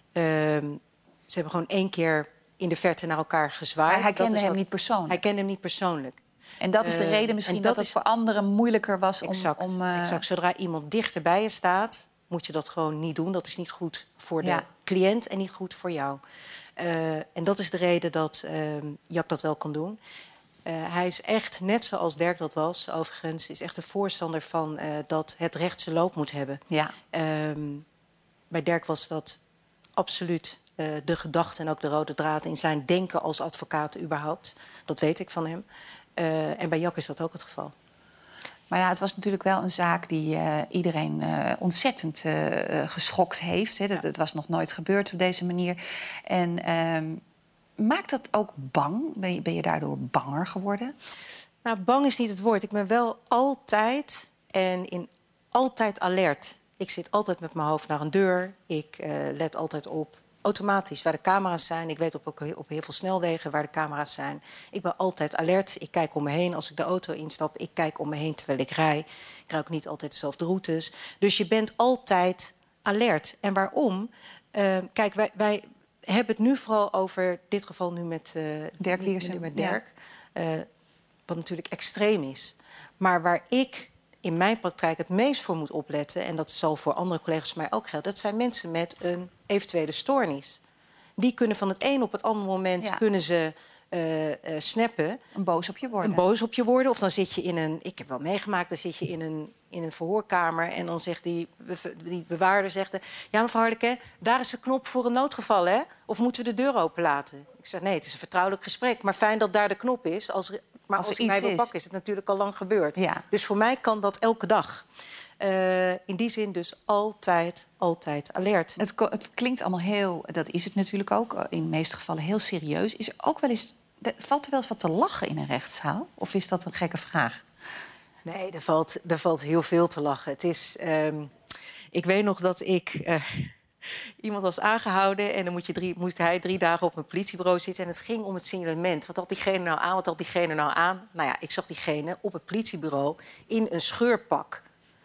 ze hebben gewoon één keer in de verte naar elkaar gezwaaid. Maar hij kende hem wat... niet persoonlijk? Hij kende hem niet persoonlijk. En dat is de reden uh, misschien dat, dat het is... voor anderen moeilijker was om... Exact, om uh... exact. Zodra iemand dichter bij je staat, moet je dat gewoon niet doen. Dat is niet goed voor ja. de cliënt en niet goed voor jou. Uh, en dat is de reden dat uh, Jack dat wel kan doen. Uh, hij is echt, net zoals Dirk dat was, overigens, is echt een voorstander van uh, dat het recht zijn loop moet hebben. Ja. Um, bij Dirk was dat absoluut uh, de gedachte en ook de rode draad in zijn denken als advocaat überhaupt. Dat weet ik van hem. Uh, en bij Jack is dat ook het geval. Maar ja, het was natuurlijk wel een zaak die uh, iedereen uh, ontzettend uh, geschokt heeft. Hè. Dat, Ja. Het was nog nooit gebeurd op deze manier. En uh, maakt dat ook bang? Ben je, ben je daardoor banger geworden? Nou, bang is niet het woord. Ik ben wel altijd en in altijd alert. Ik zit altijd met mijn hoofd naar een deur. Ik uh, let altijd op automatisch waar de camera's zijn. Ik weet op, ook op heel veel snelwegen waar de camera's zijn. Ik ben altijd alert. Ik kijk om me heen als ik de auto instap. Ik kijk om me heen terwijl ik rij. Ik rij ook niet altijd dezelfde routes. Dus je bent altijd alert. En waarom? Uh, kijk, wij, wij hebben het nu vooral over, dit geval nu met uh, Dirk Wiersum. Nu met Dirk. Ja. Uh, wat natuurlijk extreem is. Maar waar ik in mijn praktijk het meest voor moet opletten, en dat zal voor andere collega's mij ook gelden, dat zijn mensen met een eventuele stoornis. Die kunnen van het een op het andere moment ja. kunnen ze uh, uh, snappen. Een boos op je worden. Een boos op je worden. Of dan zit je in een, ik heb wel meegemaakt, dan zit je in een, in een verhoorkamer en dan zegt die, die bewaarder, zegt, ja mevrouw Harleke, daar is de knop voor een noodgeval, hè? Of moeten we de deur open laten? Ik zeg, nee, het is een vertrouwelijk gesprek, maar fijn dat daar de knop is. Als, maar als, als ik mij wil pakken, is het natuurlijk al lang gebeurd. Ja. Dus voor mij kan dat elke dag. Uh, in die zin dus altijd, altijd alert. Het, het klinkt allemaal heel, dat is het natuurlijk ook, in de meeste gevallen heel serieus. Is er ook wel eens, valt er wel eens wat te lachen in een rechtszaal? Of is dat een gekke vraag? Nee, er valt, er valt heel veel te lachen. Het is, um, ik weet nog dat ik... Uh, iemand was aangehouden en dan moet je drie, moest hij drie dagen op een politiebureau zitten. En het ging om het signalement. Wat had diegene nou aan? Wat had diegene nou aan? Nou ja, ik zag diegene op het politiebureau in een scheurpak.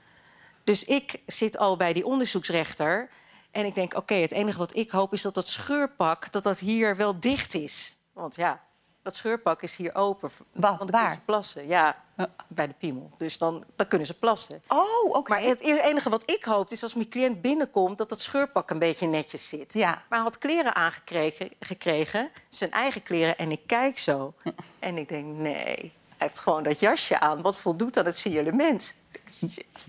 Dus ik zit al bij die onderzoeksrechter en ik denk, oké, okay, het enige wat ik hoop is dat dat scheurpak, dat dat hier wel dicht is. Want ja, dat scheurpak is hier open. Wat, dan waar? kunnen ze plassen. Ja, ja, bij de piemel. Dus dan, dan kunnen ze plassen. Oh, oké. Okay. Maar het enige wat ik hoop is als mijn cliënt binnenkomt, dat dat scheurpak een beetje netjes zit. Ja. Maar hij had kleren aangekregen, gekregen, zijn eigen kleren, en ik kijk zo. En ik denk, nee, hij heeft gewoon dat jasje aan. Wat voldoet aan het signalement? Shit.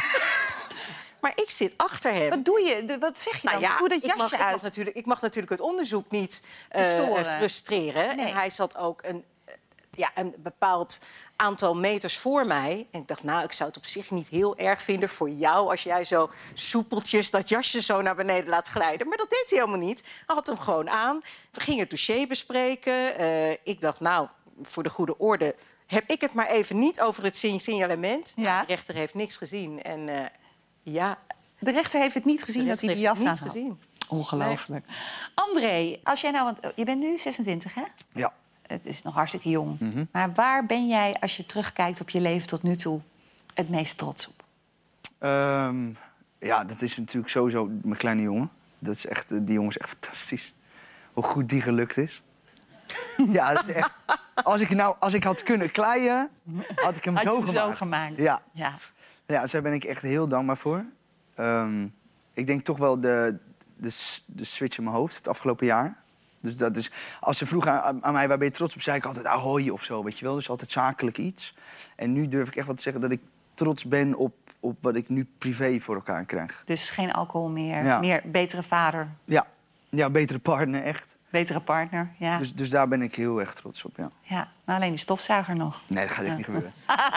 Maar ik zit achter hem. Wat doe je? Wat zeg je dan? Nou ja, doe dat jasje ik mag, uit. Ik mag, natuurlijk, ik mag natuurlijk het onderzoek niet uh, frustreren. Nee. En hij zat ook een, ja, een bepaald aantal meters voor mij. En ik dacht, nou, ik zou het op zich niet heel erg vinden voor jou als jij zo soepeltjes dat jasje zo naar beneden laat glijden. Maar dat deed hij helemaal niet. Hij had hem gewoon aan. We gingen het dossier bespreken. Uh, ik dacht, nou, voor de goede orde heb ik het maar even niet over het signalement. Ja. Nou, de rechter heeft niks gezien. En uh, ja... De rechter heeft het niet gezien dat hij die jas aan had. Niet gezien. Ongelooflijk. Nee. André, als jij nou, want je bent nu zesentwintig, hè? Ja. Het is nog hartstikke jong. Mm-hmm. Maar waar ben jij, als je terugkijkt op je leven tot nu toe, het meest trots op? Um, ja, dat is natuurlijk sowieso mijn kleine jongen. Dat is echt, die jongen is echt fantastisch. Hoe goed die gelukt is. Ja, dat is echt... Als ik, nou, als ik had kunnen kleien, had ik hem had zo je gemaakt. zo gemaakt. Ja. Ja. Ja, dus daar ben ik echt heel dankbaar voor. Um, ik denk toch wel de, de, de switch in mijn hoofd het afgelopen jaar. Dus dat is, als ze vroegen aan, aan mij, waar ben je trots op, zei ik altijd ahoy of zo, weet je wel. Dus altijd zakelijk iets. En nu durf ik echt wel te zeggen dat ik trots ben op, op wat ik nu privé voor elkaar krijg. Dus geen alcohol meer, ja. meer betere vader. Ja. Ja, betere partner, echt. Betere partner, ja. Dus, dus daar ben ik heel erg trots op, ja. Ja, nou alleen die stofzuiger nog. Nee, dat gaat echt ja. niet gebeuren.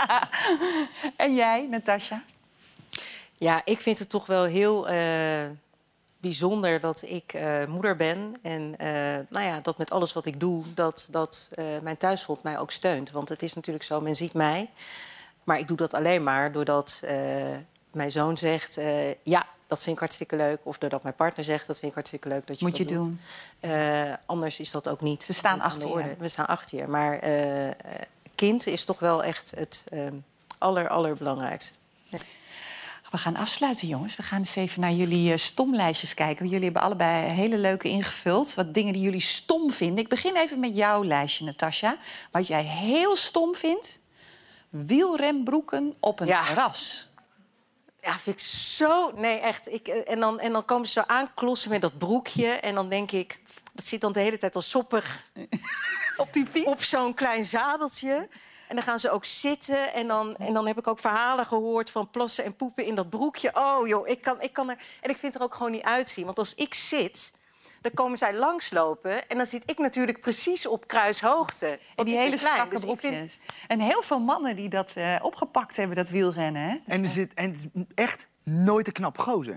En jij, Natasja? Ja, ik vind het toch wel heel uh, bijzonder dat ik uh, moeder ben. En uh, nou ja, dat met alles wat ik doe, dat, dat uh, mijn thuisfront mij ook steunt. Want het is natuurlijk zo, men ziet mij. Maar ik doe dat alleen maar doordat uh, mijn zoon zegt, uh, ja, dat vind ik hartstikke leuk. Of doordat mijn partner zegt, dat vind ik hartstikke leuk dat je Moet dat je doet. doen. Uh, anders is dat ook niet. Ze staan niet aan achter de orde. je. We staan achter je. Maar uh, kind is toch wel echt het uh, aller, allerbelangrijkste. Ja. We gaan afsluiten, jongens. We gaan eens even naar jullie uh, stomlijstjes kijken. Jullie hebben allebei hele leuke ingevuld. Wat dingen die jullie stom vinden. Ik begin even met jouw lijstje, Natasja. Wat jij heel stom vindt. Wielrembroeken op een Ja. terras. Ja, vind ik zo... Nee, echt. Ik, en, dan, en dan komen ze zo aanklossen met dat broekje. En dan denk ik... Dat zit dan de hele tijd al soppig Op die fiets? op zo'n klein zadeltje. En dan gaan ze ook zitten. En dan, en dan heb ik ook verhalen gehoord van plassen en poepen in dat broekje. Oh joh, ik kan, ik kan er... En ik vind er ook gewoon niet uitzien. Want als ik zit, dan komen zij langslopen. En dan zit ik natuurlijk precies op kruishoogte. En Want die ik ben hele klein, strakke dus ik broekjes. vind- En heel veel mannen die dat uh, opgepakt hebben, dat wielrennen. Hè? En, er zit, en het is echt nooit een knap gozer.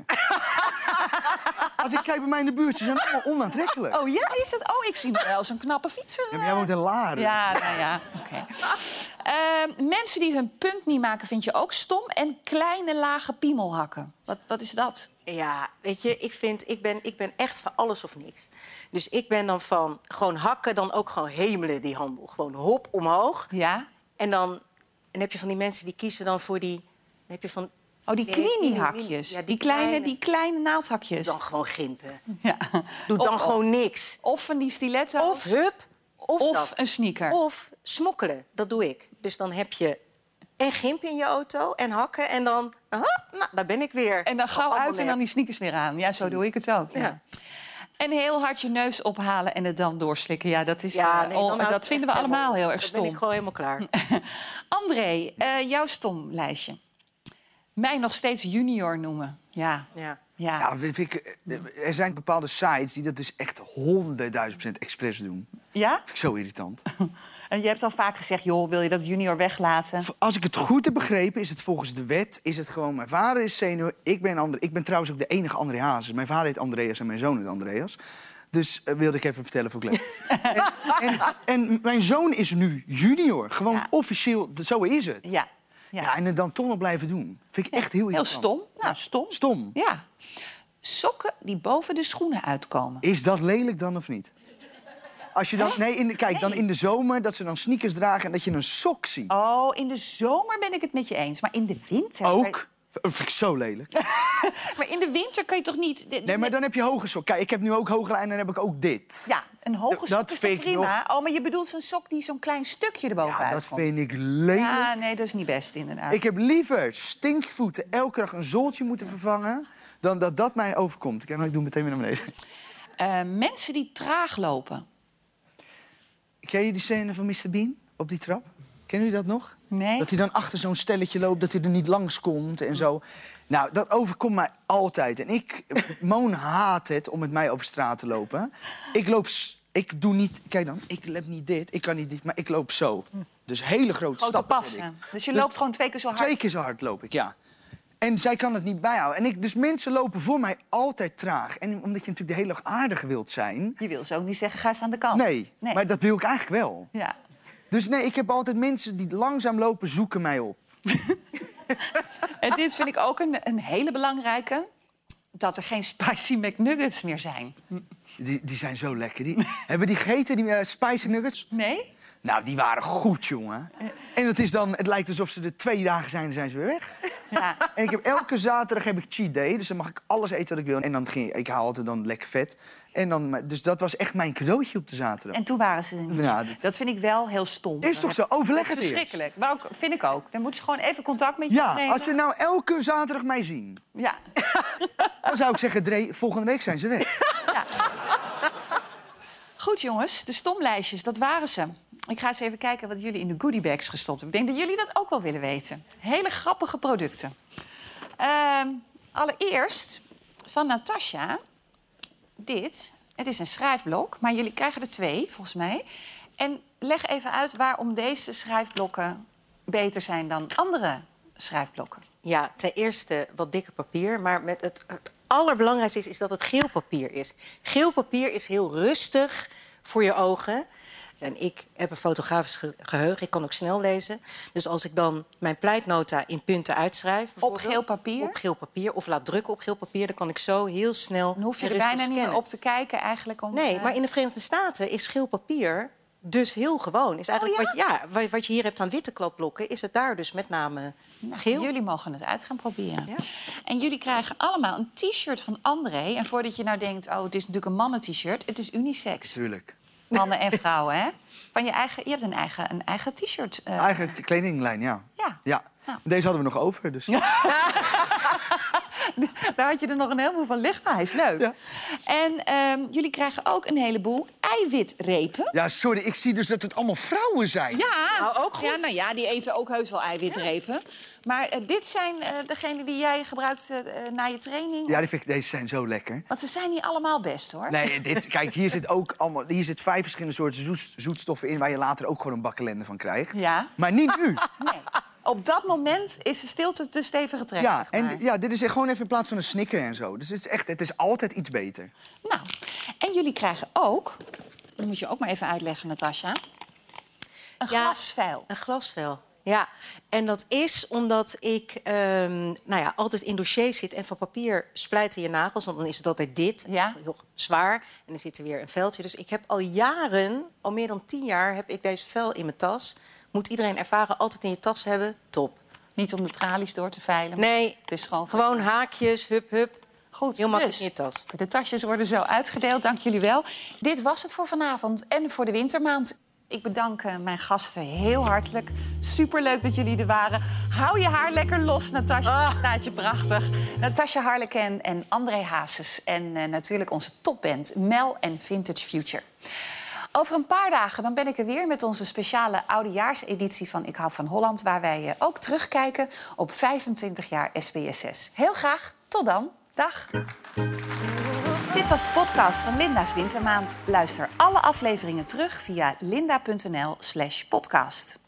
Als ik kijk bij mij in de buurt, ze zijn allemaal onaantrekkelijk. Oh ja, is dat? Oh, ik zie nog wel zo'n knappe fietser. Ja, maar jij woont in Laren. Ja, nou ja, oké. Uh, mensen die hun punt niet maken, vind je ook stom. En kleine lage piemelhakken. Wat, wat is dat? Ja, weet je, ik vind, ik ben, ik ben echt van alles of niks. Dus ik ben dan van gewoon hakken, dan ook gewoon hemelen die handel. Gewoon hop omhoog. Ja? En dan en heb je van die mensen die kiezen dan voor die... Dan heb je van, Oh, die Nee, die- kniehakjes. ja, die die, kleine, kleine- die kleine naaldhakjes. dan gewoon gimpen. Ja. Doe dan Of- gewoon niks. Of van die stiletto's. Of hup, of, Of dat. een sneaker. Of smokkelen, dat doe ik. Dus dan heb je en gimp in je auto en hakken en dan... Aha, nou, daar ben ik weer. En dan gauw Allemaal uit en nep. dan die sneakers weer aan. Ja, zo Precies. doe ik het ook. Ja. Ja. En heel hard je neus ophalen en het dan doorslikken. Ja, dat, is, Ja, eh, nee, al- dan houdt dat het vinden we echt allemaal helemaal- heel erg Dan ben ik stom. gewoon helemaal klaar. André, uh, jouw stomlijstje. Mij nog steeds junior noemen. Ja. Ja. Ja. Ja, vind ik, er zijn bepaalde sites die dat dus echt honderdduizend procent expres doen. Ja? Dat vind ik zo irritant. En je hebt al vaak gezegd, joh, wil je dat junior weglaten? Als ik het goed heb begrepen, is het volgens de wet... is het gewoon, mijn vader is senior, ik ben André. Ik ben trouwens ook de enige André Hazes. Mijn vader heet Andreas en mijn zoon heet Andreas. Dus uh, wilde ik even vertellen voor Glenn. en, en, en mijn zoon is nu junior. Gewoon Ja. officieel, zo is het. Ja. Ja. Ja, en het dan toch nog blijven doen. Vind ik echt heel Heel irritant. stom. Nou, stom. Stom. Ja. Sokken die boven de schoenen uitkomen. Is dat lelijk dan of niet? Als je dan, nee, in de, kijk, dan in de zomer dat ze dan sneakers dragen en dat je een sok ziet. Oh, in de zomer ben ik het met je eens. Maar in de winter... Ook. Dat vind ik zo lelijk. Maar in de winter kan je toch niet... Nee, maar dan heb je hoge sok. Kijk, ik heb nu ook hoge lijnen en dan heb ik ook dit. Ja, een hoge Dat sok is toch vind ik prima? Oh, maar je bedoelt zo'n sok die zo'n klein stukje erboven Ja, dat uitkomt. vind ik lelijk. Ja, nee, dat is niet best, inderdaad. Ik heb liever stinkvoeten elke dag een zooltje moeten vervangen... dan dat dat mij overkomt. Ik, ik doe meteen weer naar beneden. Uh, mensen die traag lopen. Ken je die scène van mister Bean op die trap? Kennen jullie dat nog? Nee. Dat hij dan achter zo'n stelletje loopt, dat hij er niet langs komt en zo. Nou, dat overkomt mij altijd. En ik, Moon haat het om met mij over straat te lopen. Ik loop... s- Ik doe niet... Kijk dan, ik heb niet dit, ik kan niet dit, maar ik loop zo. Dus hele grote Grote stappen. zet ik. passen. Dus je Dus loopt gewoon twee keer zo hard. Twee keer zo hard loop ik, ja. En zij kan het niet bijhouden. En ik, dus mensen lopen voor mij altijd traag. En omdat je natuurlijk de hele dag aardig wilt zijn... Je wil zo ook niet zeggen, ga eens aan de kant. Nee, Nee. maar dat wil ik eigenlijk wel. Ja. Dus nee, ik heb altijd mensen die langzaam lopen, zoeken mij op. En dit vind ik ook een, een hele belangrijke. Dat er geen spicy McNuggets meer zijn. Die, die zijn zo lekker. Die, hebben we die gegeten, die uh, spicy nuggets? Nee? Nou, die waren goed, jongen. En het is dan, het lijkt alsof ze er twee dagen zijn en zijn ze weer weg. Ja. En ik heb elke zaterdag heb ik cheat day, dus dan mag ik alles eten wat ik wil. En dan ging ik, ik haal altijd dan lekker vet. En dan, dus dat was echt mijn cadeautje op de zaterdag. En toen waren ze er niet. Ja, dat- Dat vind ik wel heel stom. Is toch zo? Overleg Dat het is eerst. verschrikkelijk. Maar ook, vind ik ook. Dan moeten ze gewoon even contact met je Ja, opnemen. als ze nou elke zaterdag mij zien, Ja. dan zou ik zeggen, Dre, volgende week zijn ze weg. Ja. Goed, jongens. De stomlijstjes, dat waren ze. Ik ga eens even kijken wat jullie in de goodiebags gestopt hebben. Ik denk dat jullie dat ook wel willen weten. Hele grappige producten. Ehm, allereerst van Natasja. Dit. Het is een schrijfblok, maar jullie krijgen er twee, volgens mij. En leg even uit waarom deze schrijfblokken beter zijn dan andere schrijfblokken. Ja, ten eerste wat dikker papier. Maar met het, het allerbelangrijkste is, is dat het geel papier is. Geel papier is heel rustig voor je ogen. En ik heb een fotografisch ge- geheugen. Ik kan ook snel lezen. Dus als ik dan mijn pleitnota in punten uitschrijf... Op geel papier? Op geel papier. Of laat drukken op geel papier. Dan kan ik zo heel snel... Dan hoef je en er rustig bijna niet meer scannen. op te kijken eigenlijk. Om, Nee, uh, maar in de Verenigde Staten is geel papier dus heel gewoon. Is eigenlijk Oh, wat, je, ja, wat- wat je hier hebt aan witte kladblokken... is het daar dus met name Nou, geel. jullie mogen het uit gaan proberen. Ja. En jullie krijgen allemaal een t-shirt van André. En voordat je nou denkt, oh, het is natuurlijk een mannen-t-shirt. Het is unisex. Tuurlijk. Mannen en vrouwen, hè? Van je eigen, je hebt een eigen, een eigen t-shirt. uh, Eigen kledinglijn, ja. Ja. ja. Nou. Deze hadden we nog over, dus... Daar had je er nog een heleboel van liggen. Hij is leuk. Ja. En ehm, jullie krijgen ook een heleboel eiwitrepen. Ja, sorry, ik zie dus dat het allemaal vrouwen zijn. Ja, Nou, ook goed. Ja, nou ja, die eten ook heus wel eiwitrepen. Maar uh, dit zijn uh, degene die jij gebruikt uh, na je training. Ja, die vind ik, deze zijn zo lekker. Want ze zijn niet allemaal best, hoor. Nee, dit, kijk, hier zit ook allemaal, hier zit vijf verschillende soorten zoet, zoetstoffen in... waar je later ook gewoon een bak ellende van krijgt. Ja. Maar niet nu. Nee. Op dat moment is de stilte te stevige trek. Ja, zeg maar. en ja, dit is echt gewoon even in plaats van een snicker en zo. Dus het is echt, het is altijd iets beter. Nou, en jullie krijgen ook... Dat moet je ook maar even uitleggen, Natasja. Een Ja. glasveil. Een glasvel. Ja, en dat is omdat ik ehm, nou ja, altijd in dossiers zit... en van papier splijten je nagels, want dan is het altijd dit. Ja. Heel zwaar. En dan zit er weer een veldje. Dus ik heb al jaren, al meer dan tien jaar... heb ik deze vel in mijn tas. Moet iedereen ervaren, altijd in je tas hebben. Top. Niet om de tralies door te veilen. maar Nee, Het is gewoon... gewoon haakjes, hup, hup. Goed, Heel makkelijk dus in je tas. de tasjes worden zo uitgedeeld, dank jullie wel. Dit was het voor vanavond en voor de wintermaand. Ik bedank uh, mijn gasten heel hartelijk. Superleuk dat jullie er waren. Hou je haar lekker los, Natasja. Ah. Staat je prachtig. Natasja Harleken en André Hazes. En uh, natuurlijk onze topband Mel en Vintage Future. Over een paar dagen dan ben ik er weer met onze speciale oudejaarseditie van Ik hou van Holland... waar wij uh, ook terugkijken op vijfentwintig jaar S B S S. Heel graag. Tot dan. Dag. Dit was de podcast van Linda's Wintermaand. Luister alle afleveringen terug via linda punt n l slash podcast.